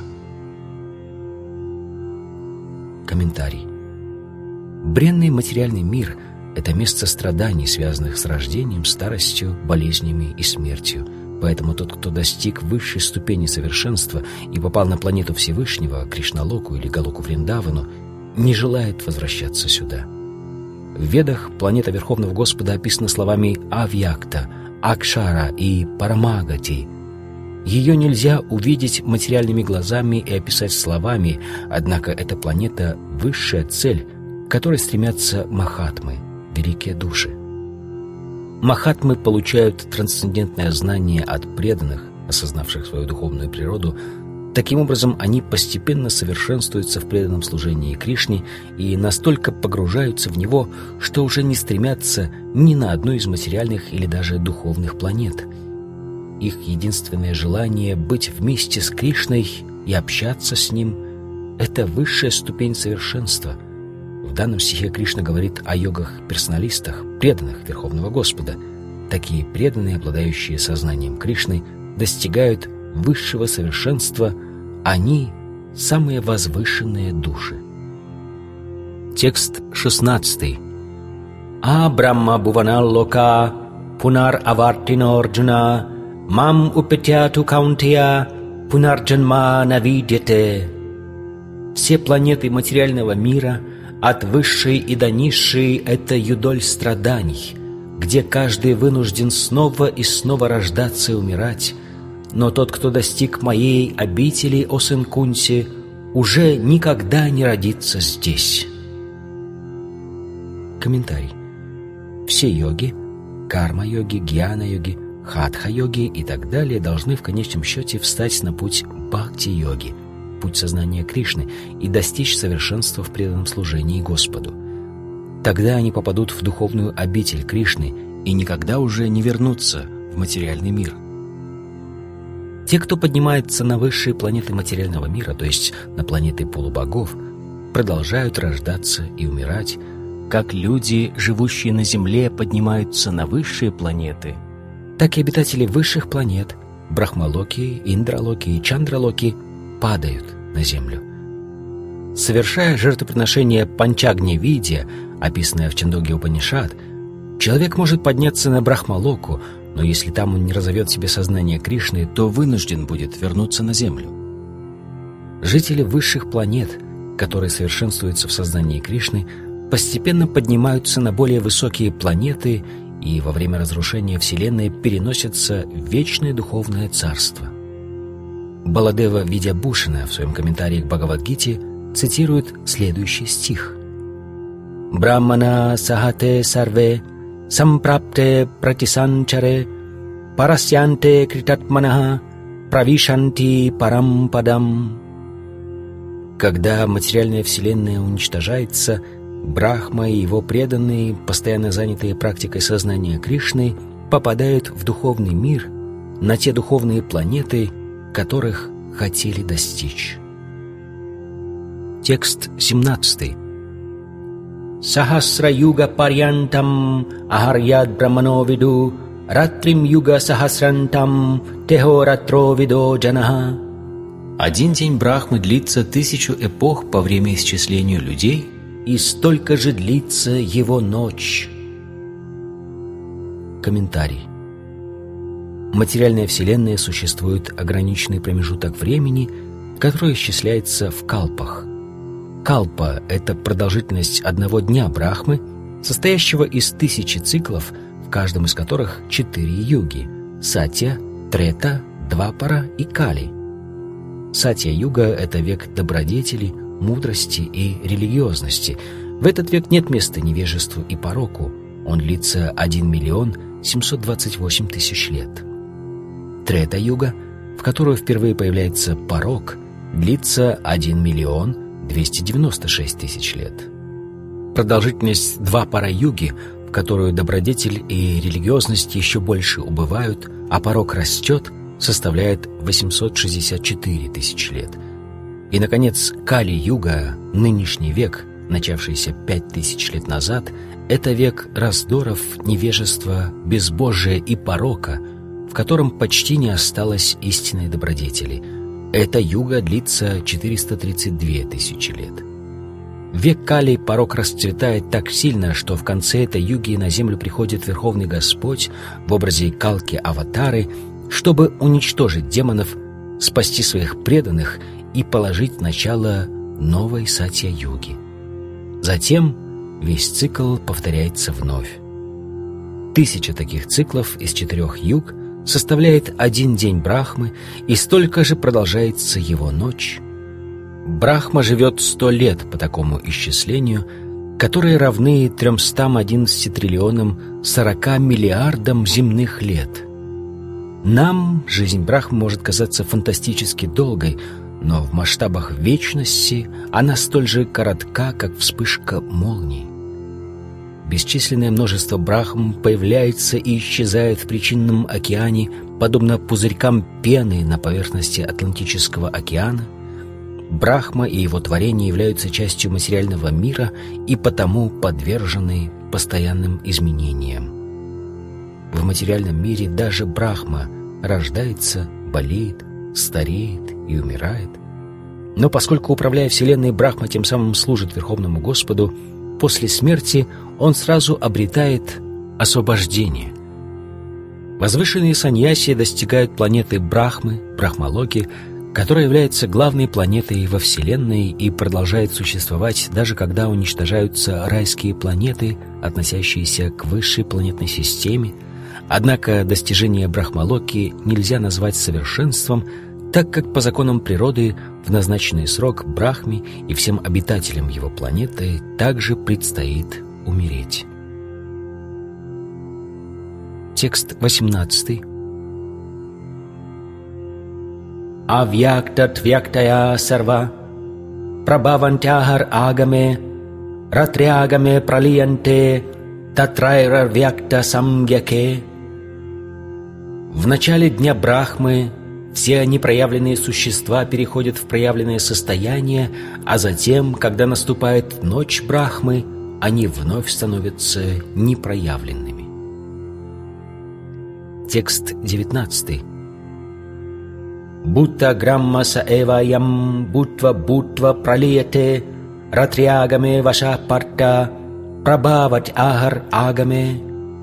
Speaker 1: Комментарий. Бренный материальный мир — это место страданий, связанных с рождением, старостью, болезнями и смертью. Поэтому тот, кто достиг высшей ступени совершенства и попал на планету Всевышнего, Кришналоку или Галоку Вриндавану, не желает возвращаться сюда. В Ведах планета Верховного Господа описана словами «авьякта», «акшара» и «парамагати». Ее нельзя увидеть материальными глазами и описать словами, однако эта планета — высшая цель, к которой стремятся махатмы, великие души. Махатмы получают трансцендентное знание от преданных, осознавших свою духовную природу. Таким образом, они постепенно совершенствуются в преданном служении Кришне и настолько погружаются в него, что уже не стремятся ни на одну из материальных или даже духовных планет. Их единственное желание — быть вместе с Кришной и общаться с Ним — это высшая ступень совершенства. В данном стихе Кришна говорит о йогах-персоналистах, преданных Верховного Господа. Такие преданные, обладающие сознанием Кришны, достигают высшего совершенства, они — самые возвышенные души. Текст 16. «А Брахма Бхуванал Лока Пунар Авартино Арджуна Мам Упетяту Каунтия Пунарджанма Навидьяте». Все планеты материального мира, от высшей и до низшей, — это юдоль страданий. где каждый вынужден снова и снова рождаться и умирать, но тот, кто достиг моей обители, о сын Кунси, уже никогда не родится здесь. Комментарий. Все йоги, карма-йоги, гьяна-йоги, хатха-йоги и так далее должны в конечном счете встать на путь бхакти-йоги, путь сознания Кришны, и достичь совершенства в преданном служении Господу. Тогда они попадут в духовную обитель Кришны и никогда уже не вернутся в материальный мир. Те, кто поднимается на высшие планеты материального мира, то есть на планеты полубогов, продолжают рождаться и умирать, как люди, живущие на Земле, поднимаются на высшие планеты, так и обитатели высших планет, Брахмалоки, Индралоки и Чандралоки, падают на Землю. Совершая жертвоприношение Панчагни-видья, описанное в Чандогья-Упанишад, человек может подняться на Брахмалоку, но если там он не разовьет в себе сознание Кришны, то вынужден будет вернуться на Землю. Жители высших планет, которые совершенствуются в сознании Кришны, постепенно поднимаются на более высокие планеты и во время разрушения Вселенной переносятся в вечное духовное царство. Баладева Видьябушана в своем комментарии к Бхагавад-гите цитирует следующий стих. «Брахмана сахате сарве сампрапте пратисанчаре парасянте критатманаха правишанти парампадам». Когда материальная Вселенная уничтожается, Брахма и его преданные, постоянно занятые практикой сознания Кришны, попадают в духовный мир, на те духовные планеты, которых хотели достичь. Текст 17. Сахасра юга парьянтам ахарьяд брахмано виду ратрим юга сахасрантам техо ратро видо джанаха. Один день Брахмы длится 1000 эпох по время исчислению людей, и столько же длится его ночь. Комментарий. Материальная Вселенная существует ограниченный промежуток времени, который исчисляется в калпах. Калпа — это продолжительность одного дня Брахмы, состоящего из 1000 циклов, в каждом из которых 4 юги — Сатья, Трета, Двапара и Кали. Сатья-юга — это век добродетели, мудрости и религиозности. В этот век нет места невежеству и пороку. Он длится 1 728 000 лет. Трета-юга, в которую впервые появляется порок, длится 1 296 000 лет. Продолжительность Двапара-юги, в которую добродетель и религиозность еще больше убывают, а порок растет, составляет 864 000 лет. И, наконец, Кали-юга, нынешний век, начавшийся 5000 лет назад, это век раздоров, невежества, безбожия и порока, в котором почти не осталось истинной добродетели. Эта юга длится 432 000 лет. В век Кали порок расцветает так сильно, что в конце этой юги на землю приходит Верховный Господь в образе Калки-аватары, чтобы уничтожить демонов, спасти своих преданных и положить начало новой Сатья-юги. Затем весь цикл повторяется вновь. 1000 таких циклов из 4 юг составляет 1 день Брахмы, и столько же продолжается его ночь. Брахма живет 100 лет по такому исчислению, которые равны 311 триллионам 40 миллиардам земных лет. Нам жизнь Брахмы может казаться фантастически долгой, но в масштабах вечности она столь же коротка, как вспышка молнии. Бесчисленное множество Брахм появляется и исчезает в причинном океане, подобно пузырькам пены на поверхности Атлантического океана. Брахма и его творения являются частью материального мира и потому подвержены постоянным изменениям. В материальном мире даже Брахма рождается, болеет, стареет и умирает. Но поскольку, управляя Вселенной, Брахма тем самым служит Верховному Господу, после смерти он сразу обретает освобождение. Возвышенные саньяси достигают планеты Брахмы, Брахмалоки, которая является главной планетой во Вселенной и продолжает существовать даже когда уничтожаются райские планеты, относящиеся к высшей планетной системе. Однако достижение Брахмалоки нельзя назвать совершенством, так как по законам природы в назначенный срок Брахме и всем обитателям его планеты также предстоит умереть. Текст 18. Авьяктат-вьяктая сарва прабхавантяхар агаме ратрягаме пралиянте татрайрар-вьякта самгяке. В начале дня Брахмы все непроявленные существа переходят в проявленное состояние, а затем, когда наступает ночь Брахмы, они вновь становятся непроявленными. Текст 19. Будта грамма саэваям бутва пралияте ратрягаме ваша парта прабхават ахар агаме.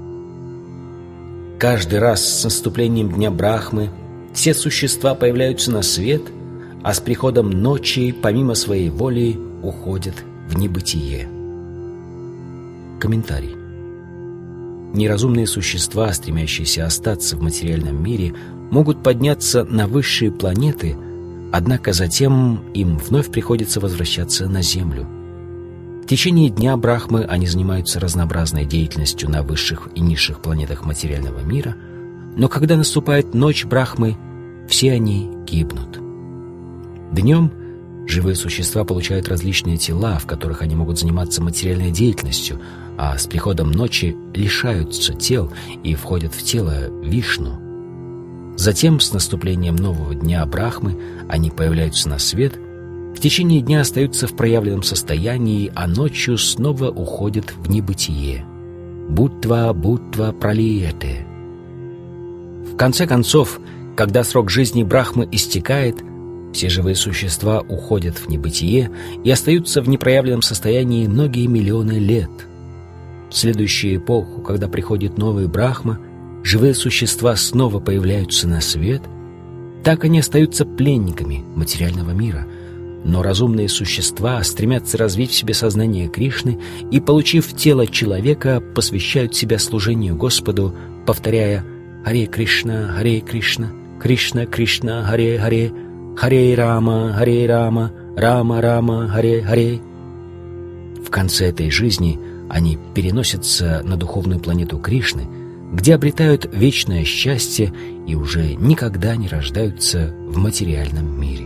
Speaker 1: Каждый раз с наступлением дня Брахмы все существа появляются на свет, а с приходом ночи, помимо своей воли, уходят в небытие. Комментарий. Неразумные существа, стремящиеся остаться в материальном мире, могут подняться на высшие планеты, однако затем им вновь приходится возвращаться на Землю. В течение дня Брахмы они занимаются разнообразной деятельностью на высших и низших планетах материального мира, но когда наступает ночь Брахмы, все они гибнут. Днем живые существа получают различные тела, в которых они могут заниматься материальной деятельностью, а с приходом ночи лишаются тел и входят в тело Вишну. Затем, с наступлением нового дня Брахмы, они появляются на свет, в течение дня остаются в проявленном состоянии, а ночью снова уходят в небытие. Бутва пралияте. В конце концов, когда срок жизни Брахмы истекает, все живые существа уходят в небытие и остаются в непроявленном состоянии многие миллионы лет. В следующую эпоху, когда приходит новый Брахма, живые существа снова появляются на свет. Так они остаются пленниками материального мира. Но разумные существа стремятся развить в себе сознание Кришны и, получив тело человека, посвящают себя служению Господу, повторяя «Харе Кришна, Кришна Кришна, Харе Харе, Харе Рама, Рама Рама, Харе Харе». В конце этой жизни они переносятся на духовную планету Кришны, где обретают вечное счастье и уже никогда не рождаются в материальном мире.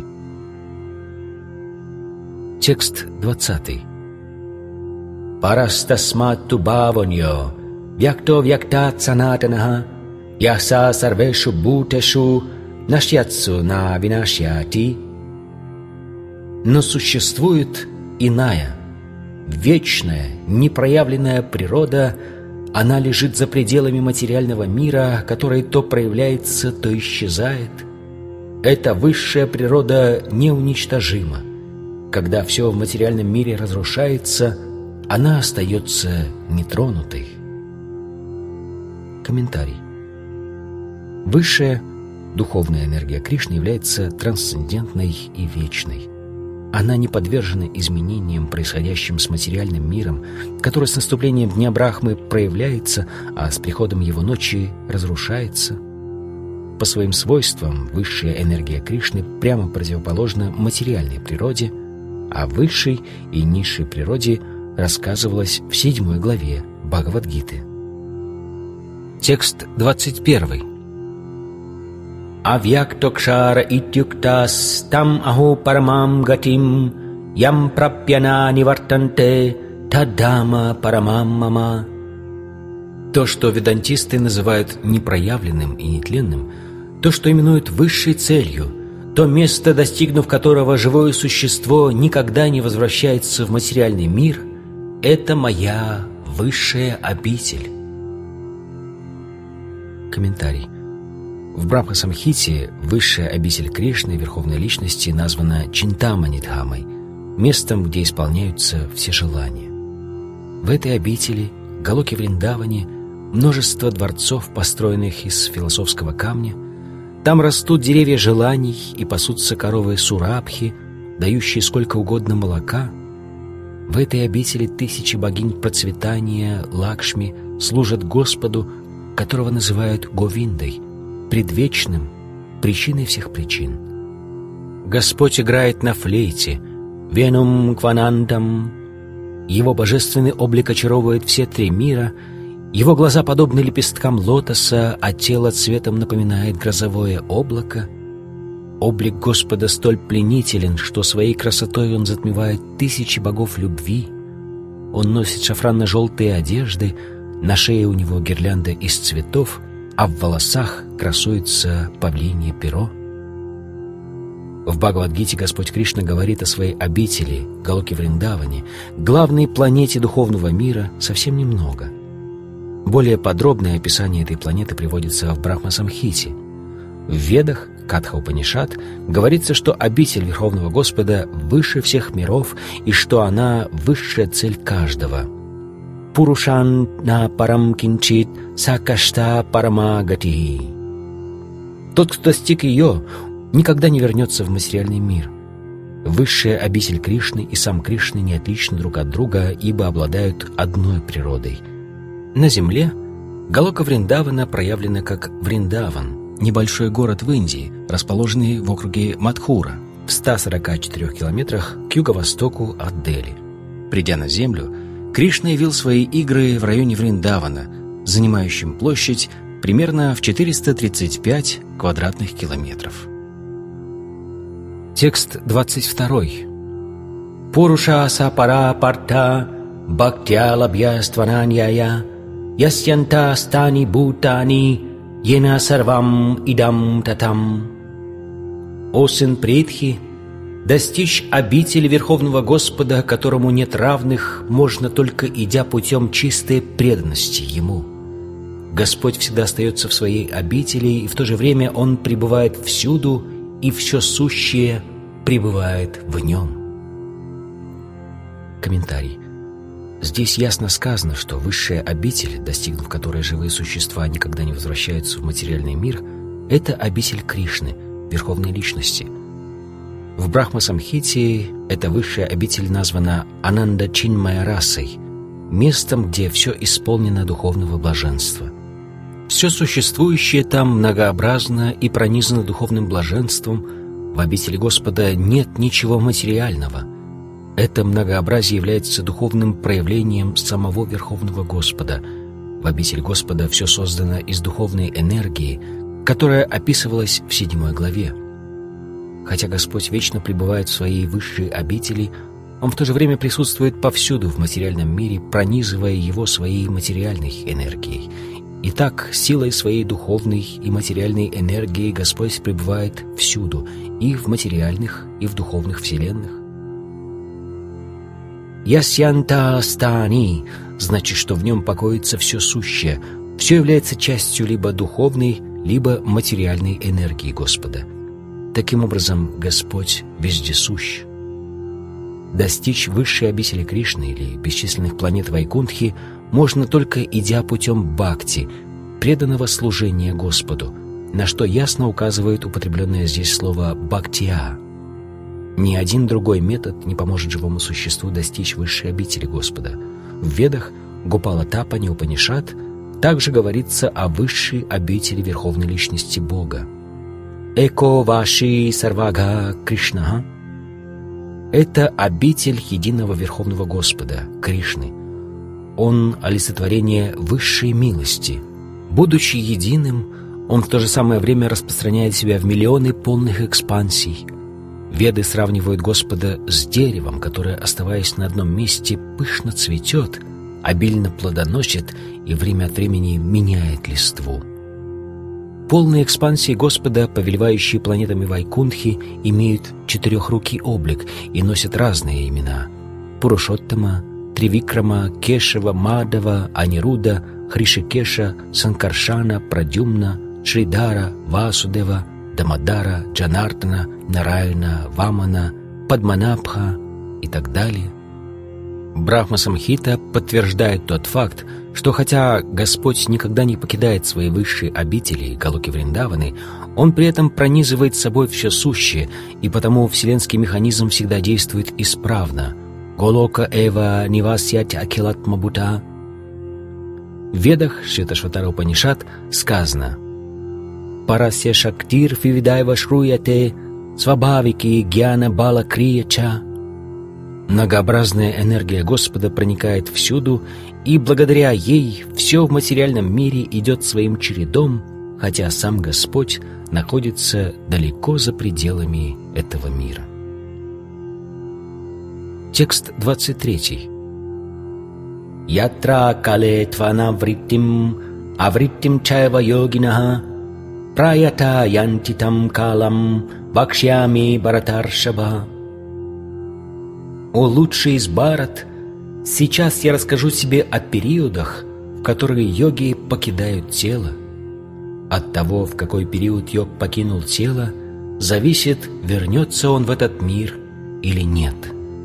Speaker 1: Текст 20. Парастасматту бхаваньо вьякто вьяктат санатанаха яса сарвешу бутешу нашьятсу на винашьяти. Но существует иная, вечная, непроявленная природа. Она лежит за пределами материального мира, который то проявляется, то исчезает. Эта высшая природа неуничтожима. Когда все в материальном мире разрушается, она остается нетронутой. Комментарий. Высшая духовная энергия Кришны является трансцендентной и вечной. Она не подвержена изменениям, происходящим с материальным миром, который с наступлением дня Брахмы проявляется, а с приходом его ночи разрушается. По своим свойствам высшая энергия Кришны прямо противоположна материальной природе, о высшей и низшей природе рассказывалось в 7 главе Бхагавад-гиты. Текст 21. Авьяктокшара итюктас там ахо парамам гатим ям прапьяна нивартанте таддама парамам мама. То, что ведантисты называют непроявленным и нетленным, то, что именуют высшей целью, то место, достигнув которого живое существо никогда не возвращается в материальный мир, это моя высшая обитель. Комментарий. В Брахма-самхите высшая обитель Кришны, Верховной Личности, названа Чинтамани-дхамой, местом, где исполняются все желания. В этой обители, Галоке Вриндаване, множество дворцов, построенных из философского камня, Там растут деревья желаний и пасутся коровы Сурабхи, дающие сколько угодно молока. В этой обители тысячи богинь процветания Лакшми служат Господу, которого называют Говиндой, предвечным, причиной всех причин. Господь играет на флейте, венум кванандам. Его божественный облик очаровывает все три мира. Его глаза подобны лепесткам лотоса, а тело цветом напоминает грозовое облако. Облик Господа столь пленителен, что своей красотой Он затмевает тысячи богов любви. Он носит шафранно-желтые одежды, на шее у него гирлянда из цветов, а в волосах красуется павлинье перо. В Бхагавад-гите Господь Кришна говорит о своей обители, Галоке-Вриндаване, главной планете духовного мира, совсем немного. Более подробное описание этой планеты приводится в Брахма-самхите. В Ведах, Катха-Упанишад, говорится, что обитель Верховного Господа выше всех миров и что она — высшая цель каждого. Пурушан на парам кинчит сакашта парамагати. Тот, кто достиг ее, никогда не вернется в материальный мир. Высшая обитель Кришны и сам Кришна не отличны друг от друга, ибо обладают одной природой. На земле Галока Вриндавана проявлена как Вриндаван, небольшой город в Индии, расположенный в округе Мадхура, в 144 километрах к юго-востоку от Дели. Придя на землю, Кришна явил свои игры в районе Вриндавана, занимающем площадь примерно в 435 квадратных километров. Текст 22. Пуруша сапара парта бхактя лабьяствананьяя ясьянта стани бхутани ена сарвам идам татам. О сын Притхи, достичь обители Верховного Господа, которому нет равных, можно только идя путем чистой преданности Ему. Господь всегда остается в своей обители, и в то же время Он пребывает всюду, и все сущее пребывает в Нем. Комментарий. Здесь ясно сказано, что высшая обитель, достигнув которой живые существа никогда не возвращаются в материальный мир, это обитель Кришны, Верховной Личности. В Брахма-самхите эта высшая обитель названа Ананда-чинмая-расой, местом, где все исполнено духовного блаженства. Все существующее там многообразно и пронизано духовным блаженством. В обители Господа нет ничего материального. Это многообразие является духовным проявлением самого Верховного Господа. В обители Господа все создано из духовной энергии, которая описывалась в 7 главе. Хотя Господь вечно пребывает в своей высшей обители, Он в то же время присутствует повсюду в материальном мире, пронизывая его своей материальной энергией. Итак, силой своей духовной и материальной энергии Господь пребывает всюду, и в материальных, и в духовных вселенных. Ясьянта стани значит, что в нем покоится все сущее, все является частью либо духовной, либо материальной энергии Господа. Таким образом, Господь вездесущ. Достичь высшей обители Кришны или бесчисленных планет Вайкунтхи можно только идя путем бхакти, преданного служения Господу, на что ясно указывает употребленное здесь слово «бхактия». Ни один другой метод не поможет живому существу достичь высшей обители Господа. В Ведах Гопала-Тапани Упанишад также говорится о высшей обители Верховной Личности Бога. «Эко ваши сарвага Кришна» — это обитель единого Верховного Господа, Кришны. Он — олицетворение высшей милости. Будучи единым, Он в то же самое время распространяет себя в миллионы полных экспансий. Веды сравнивают Господа с деревом, которое, оставаясь на одном месте, пышно цветет, обильно плодоносит и время от времени меняет листву. Полные экспансии Господа, повелевающие планетами Вайкунтхи, имеют четырехрукий облик и носят разные имена: Пурушоттама, Тривикрама, Кешава, Мадава, Анируда, Хришикеша, Санкаршана, Прадюмна, Шридара, Васудева, Дамадара, Джанартана, Нараяна, Вамана, Падманабха и так далее. Брахма-самхита подтверждает тот факт, что хотя Господь никогда не покидает свои высшие обители Галоки Вриндаваны, Он при этом пронизывает собой все сущее, и потому вселенский механизм всегда действует исправно. Голока эва нивасьять акилат мабута. В Ведах Шветашватара Упанишад сказано: «Парасья шактир фивидайва шруяте свабхавики гьяна бала крияча». Многообразная энергия Господа проникает всюду, и благодаря ей все в материальном мире идет своим чередом, хотя сам Господь находится далеко за пределами этого мира. Текст 23. «Ятра кале твана вриттим, авриттим чайва йогинаха, праята янти там калам, вакшьями баратаршаба». О лучший из барат, сейчас я расскажу тебе о периодах, в которые йоги покидают тело. От того, в какой период йог покинул тело, зависит, вернется он в этот мир или нет.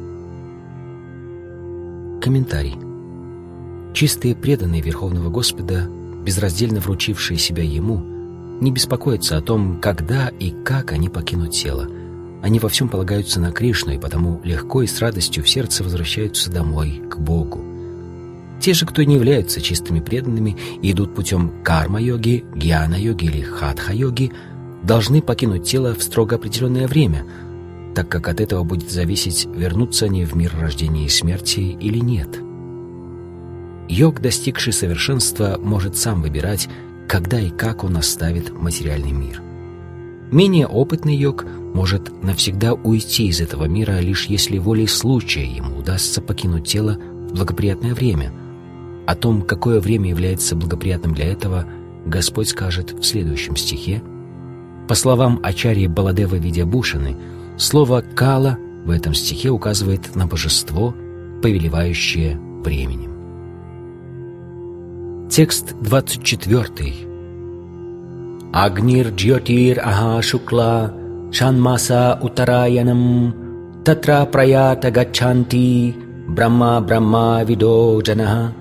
Speaker 1: Комментарий. Чистые преданные Верховного Господа, безраздельно вручившие себя Ему, не беспокоятся о том, когда и как они покинут тело. Они во всем полагаются на Кришну, и потому легко и с радостью в сердце возвращаются домой, к Богу. Те же, кто не являются чистыми преданными и идут путем карма-йоги, гьяна-йоги или хатха-йоги, должны покинуть тело в строго определенное время, так как от этого будет зависеть, вернутся они в мир рождения и смерти или нет. Йог, достигший совершенства, может сам выбирать, когда и как он оставит материальный мир. Менее опытный йог может навсегда уйти из этого мира, лишь если волей случая ему удастся покинуть тело в благоприятное время. О том, какое время является благоприятным для этого, Господь скажет в следующем стихе. По словам Ачарьи Баладева Видьябушаны, слово «кала» в этом стихе указывает на божество, повелевающее временем. Текст 24. Агнир джьотир аха шукла шанмаса утараянам татра праята гачанти брахма видо джанаха.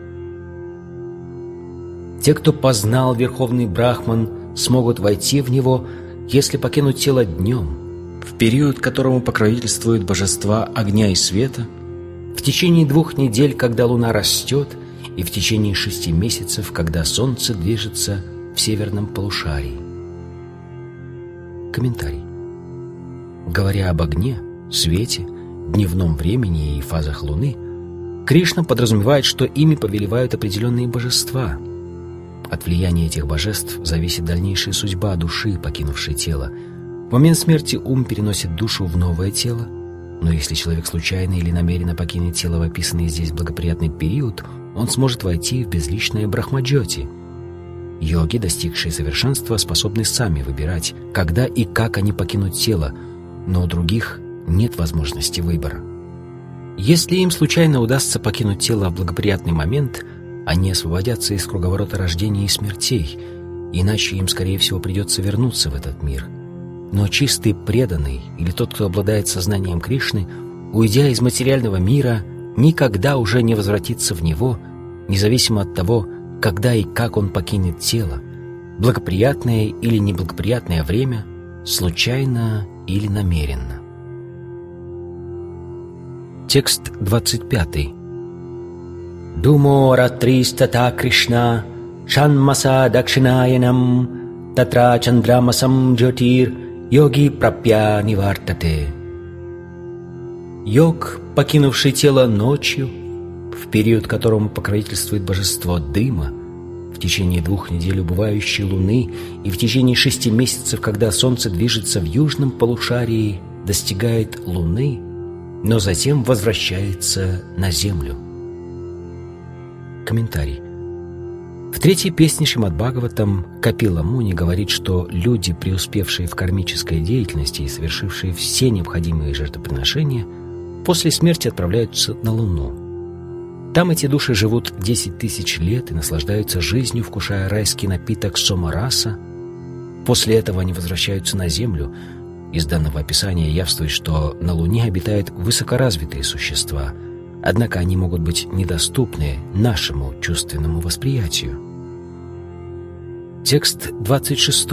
Speaker 1: Те, кто познал Верховный Брахман, смогут войти в него, если покинуть тело днем, в период, которому покровительствуют божества огня и света, в течение 2 недель, когда луна растет, и в течение 6 месяцев, когда солнце движется в северном полушарии. Комментарий. Говоря об огне, свете, дневном времени и фазах Луны, Кришна подразумевает, что ими повелевают определенные божества. От влияния этих божеств зависит дальнейшая судьба души, покинувшей тело. В момент смерти ум переносит душу в новое тело, но если человек случайно или намеренно покинет тело в описанный здесь благоприятный период, он сможет войти в безличное брахмаджоти. Йоги, достигшие совершенства, способны сами выбирать, когда и как они покинут тело, но у других нет возможности выбора. Если им случайно удастся покинуть тело в благоприятный момент, они освободятся из круговорота рождения и смертей, иначе им, скорее всего, придется вернуться в этот мир. Но чистый преданный или тот, кто обладает сознанием Кришны, уйдя из материального мира, никогда уже не возвратится в него, независимо от того, когда и как он покинет тело, благоприятное или неблагоприятное время, случайно или намеренно. Текст 25. «Думо ратристата Кришна шанмаса дакшинаянам татра чандрамасам джотир йоги прапья нивартате». Йог, покинувший тело ночью, в период которому покровительствует божество дыма, в течение 2 недель убывающей луны и в течение 6 месяцев, когда солнце движется в южном полушарии, достигает луны, но затем возвращается на землю. Комментарий. В 3-й песне Шримад-Бхагаватам Капила Муни говорит, что люди, преуспевшие в кармической деятельности и совершившие все необходимые жертвоприношения, после смерти отправляются на Луну. Там эти души живут 10 тысяч лет и наслаждаются жизнью, вкушая райский напиток сомараса. После этого они возвращаются на Землю. Из данного описания явствует, что на Луне обитают высокоразвитые существа. однако они могут быть недоступны нашему чувственному восприятию. Текст 26.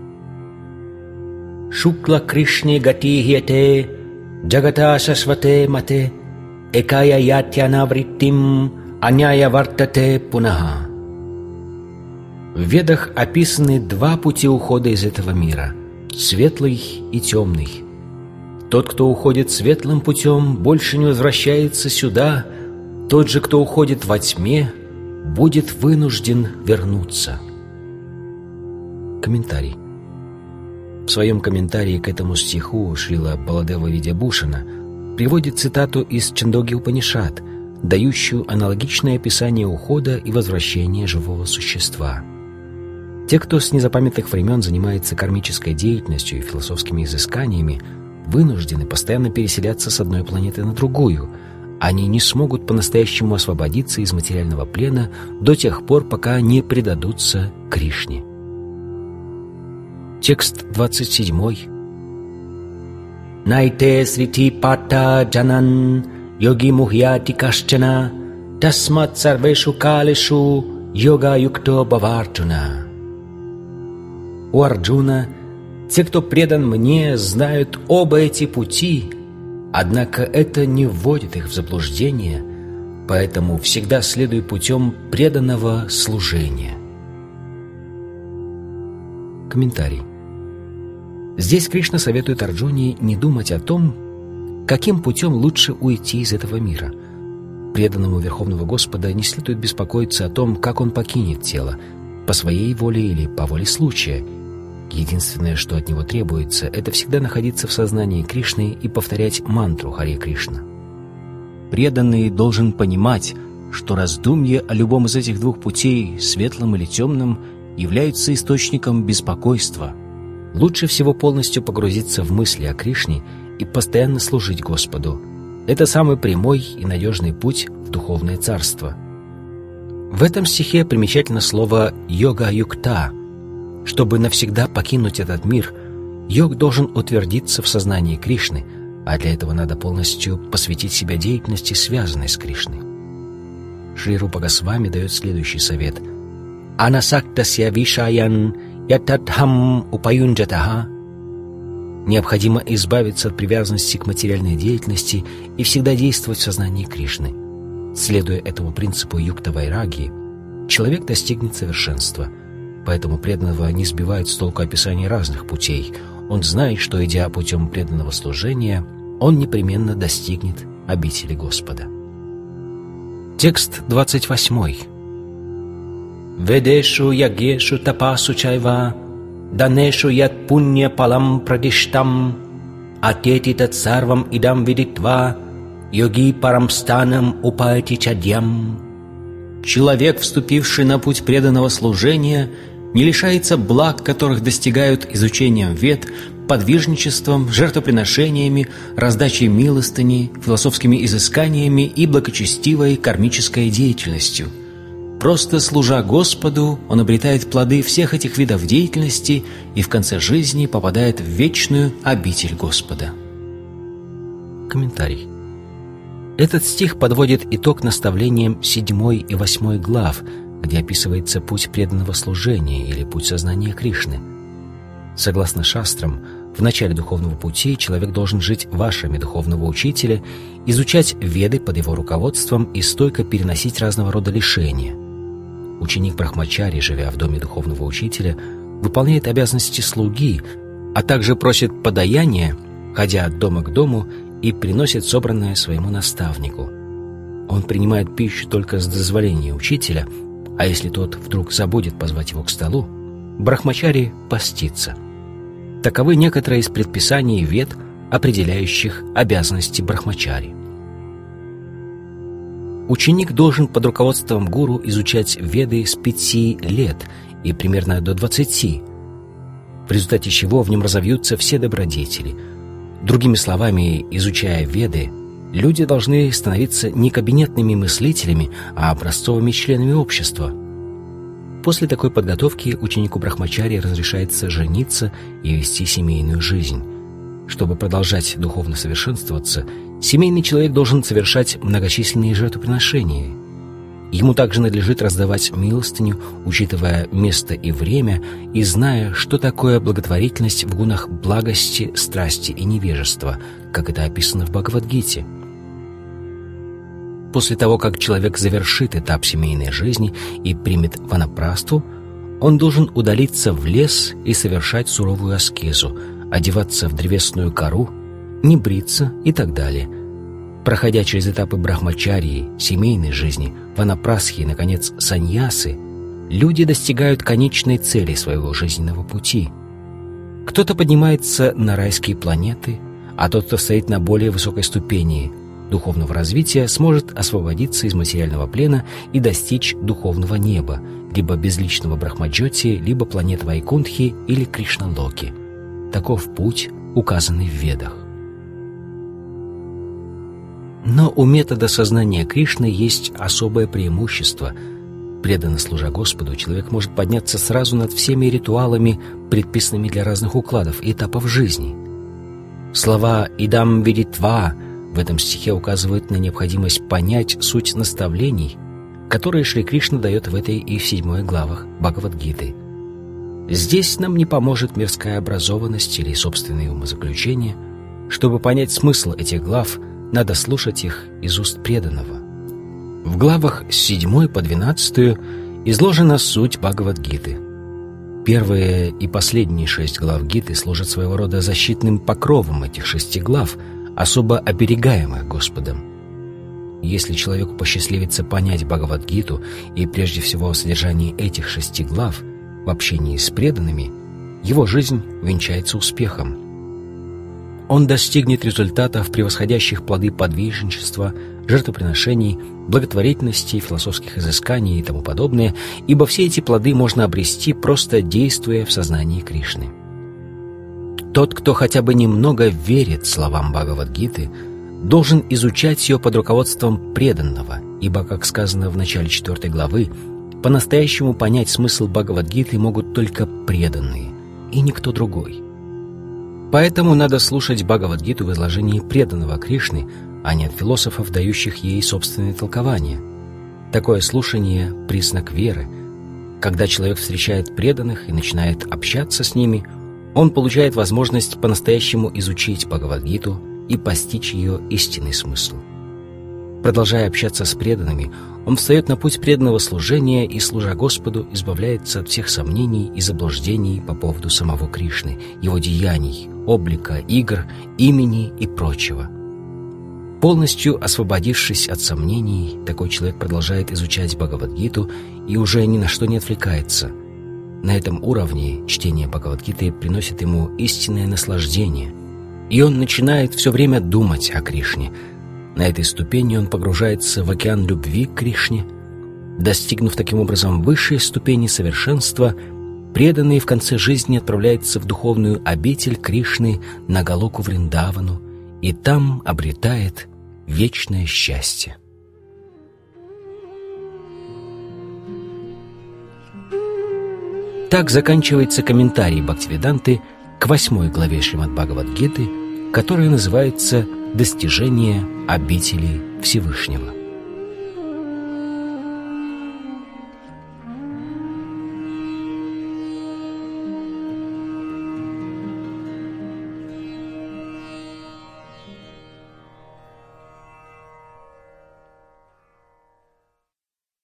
Speaker 1: Шукла Кришне гати хьяте джагата шашвате мате экая ятьяна вриттим аняя вартате пунаха. В Ведах описаны два пути ухода из этого мира – светлый и темный. Тот, кто уходит светлым путем, больше не возвращается сюда. Тот же, кто уходит во тьме, будет вынужден вернуться. Комментарий. В своем комментарии к этому стиху Шрила Баладева Видьябушана приводит цитату из Чандоги Упанишад, дающую аналогичное описание ухода и возвращения живого существа. Те, кто с незапамятных времен занимается кармической деятельностью и философскими изысканиями, вынуждены постоянно переселяться с одной планеты на другую. Они не смогут по-настоящему освободиться из материального плена до тех пор, пока не предадутся Кришне. Текст 27. Найте срити пата джанан йоги мухьяти кашчана тасмат сарвешу калешу йога юкто баварджуна. У Арджуна: те, кто предан мне, знают оба эти пути, однако это не вводит их в заблуждение, поэтому всегда следуй путем преданного служения. Комментарий. Здесь Кришна советует Арджуне не думать о том, каким путем лучше уйти из этого мира. Преданному Верховного Господа не следует беспокоиться о том, как он покинет тело, по своей воле или по воле случая. Единственное, что от него требуется, это всегда находиться в сознании Кришны и повторять мантру Харе Кришна. Преданный должен понимать, что раздумье о любом из этих двух путей, светлым или темным, являются источником беспокойства. Лучше всего полностью погрузиться в мысли о Кришне и постоянно служить Господу. Это самый прямой и надежный путь в духовное царство. В этом стихе примечательно слово «йога-юкта». Чтобы навсегда покинуть этот мир, йог должен утвердиться в сознании Кришны, а для этого надо полностью посвятить себя деятельности, связанной с Кришной. Шри Рупа Госвами дает следующий совет: «Анасактасья вишаян ятадхам упаюнджатаха». Необходимо избавиться от привязанности к материальной деятельности и всегда действовать в сознании Кришны. Следуя этому принципу юкта-вайрагии, человек достигнет совершенства. Поэтому преданного не сбивает с толку описание разных путей. Он знает, что, идя путем преданного служения, он непременно достигнет обители Господа. Текст 28. «Ведешу ягешу тапасу чайва, данешу яд пунья палам прадиштам, атети тат сарвам идам видитва, йоги парамстанам упайти чадьям». Человек, вступивший на путь преданного служения, не лишается благ, которых достигают изучением вед, подвижничеством, жертвоприношениями, раздачей милостыни, философскими изысканиями и благочестивой кармической деятельностью. Просто служа Господу, он обретает плоды всех этих видов деятельности и в конце жизни попадает в вечную обитель Господа. Комментарий. Этот стих подводит итог наставлениям 7 и 8 глав, где описывается путь преданного служения или путь сознания Кришны. Согласно шастрам, в начале духовного пути человек должен жить в ашраме духовного учителя, изучать веды под его руководством и стойко переносить разного рода лишения. Ученик Брахмачари, живя в доме духовного учителя, выполняет обязанности слуги, а также просит подаяния, ходя от дома к дому, и приносит собранное своему наставнику. Он принимает пищу только с дозволения учителя, а если тот вдруг забудет позвать его к столу, Брахмачари постится. Таковы некоторые из предписаний вед, определяющих обязанности Брахмачари. Ученик должен под руководством гуру изучать веды с 5 лет и примерно до 20, в результате чего в нем разовьются все добродетели. Другими словами, изучая веды, люди должны становиться не кабинетными мыслителями, а образцовыми членами общества. После такой подготовки ученику Брахмачари разрешается жениться и вести семейную жизнь. Чтобы продолжать духовно совершенствоваться, Семейный человек должен совершать многочисленные жертвоприношения. Ему также надлежит раздавать милостыню, учитывая место и время, и зная, что такое благотворительность в гунах благости, страсти и невежества, как это описано в Бхагавад-гите. После того, как человек завершит этап семейной жизни и примет ванапрастху, он должен удалиться в лес и совершать суровую аскезу, одеваться в древесную кору, не бриться и так далее. Проходя через этапы брахмачарьи, семейной жизни, ванапрастхи и, наконец, саньясы, люди достигают конечной цели своего жизненного пути. Кто-то поднимается на райские планеты, а тот, кто стоит на более высокой ступени духовного развития, сможет освободиться из материального плена и достичь духовного неба, либо безличного Брахмаджоти, либо планет Вайкунтхи или Кришналоки. Таков путь, указанный в Ведах. Но у метода сознания Кришны есть особое преимущество. Преданно служа Господу, человек может подняться сразу над всеми ритуалами, предписанными для разных укладов и этапов жизни. Слова «идам видитва» в этом стихе указывают на необходимость понять суть наставлений, которые Шри Кришна дает в этой и в 7 главах Бхагавад-гиты. Здесь нам не поможет мирская образованность или собственные умозаключения. Чтобы понять смысл этих глав, надо слушать их из уст преданного. В главах с 7 по 12 изложена суть Бхагавад-гиты. Первые и последние 6 глав гиты служат своего рода защитным покровом этих 6 глав, особо оберегаемых Господом. Если человеку посчастливится понять Бхагавад-гиту и прежде всего содержание этих 6 глав в общении с преданными, его жизнь венчается успехом. Он достигнет результатов, превосходящих плоды подвижничества, жертвоприношений, благотворительности, философских изысканий и тому подобное, ибо все эти плоды можно обрести, просто действуя в сознании Кришны. Тот, кто хотя бы немного верит словам Бхагавад-гиты, должен изучать ее под руководством преданного, ибо, как сказано в начале 4 главы, по-настоящему понять смысл Бхагавад-гиты могут только преданные, и никто другой. Поэтому надо слушать Бхагавад-гиту в изложении преданного Кришны, а не от философов, дающих ей собственные толкования. Такое слушание — признак веры. Когда человек встречает преданных и начинает общаться с ними, он получает возможность по-настоящему изучить Бхагавад-гиту и постичь ее истинный смысл. Продолжая общаться с преданными, он встает на путь преданного служения и, служа Господу, избавляется от всех сомнений и заблуждений по поводу самого Кришны, его деяний, облика, игр, имени и прочего. Полностью освободившись от сомнений, такой человек продолжает изучать Бхагавад-гиту и уже ни на что не отвлекается. На этом уровне чтение Бхагавад-гиты приносит ему истинное наслаждение, и он начинает все время думать о Кришне. На этой ступени он погружается в океан любви к Кришне. Достигнув таким образом высшей ступени совершенства, преданный в конце жизни отправляется в духовную обитель Кришны на Галоку Вриндавану и там обретает вечное счастье. Так заканчивается комментарий Бхактивиданты к 8 главе Шримад-Бхагавад-гиты, которая называется «Достижение обители Всевышнего».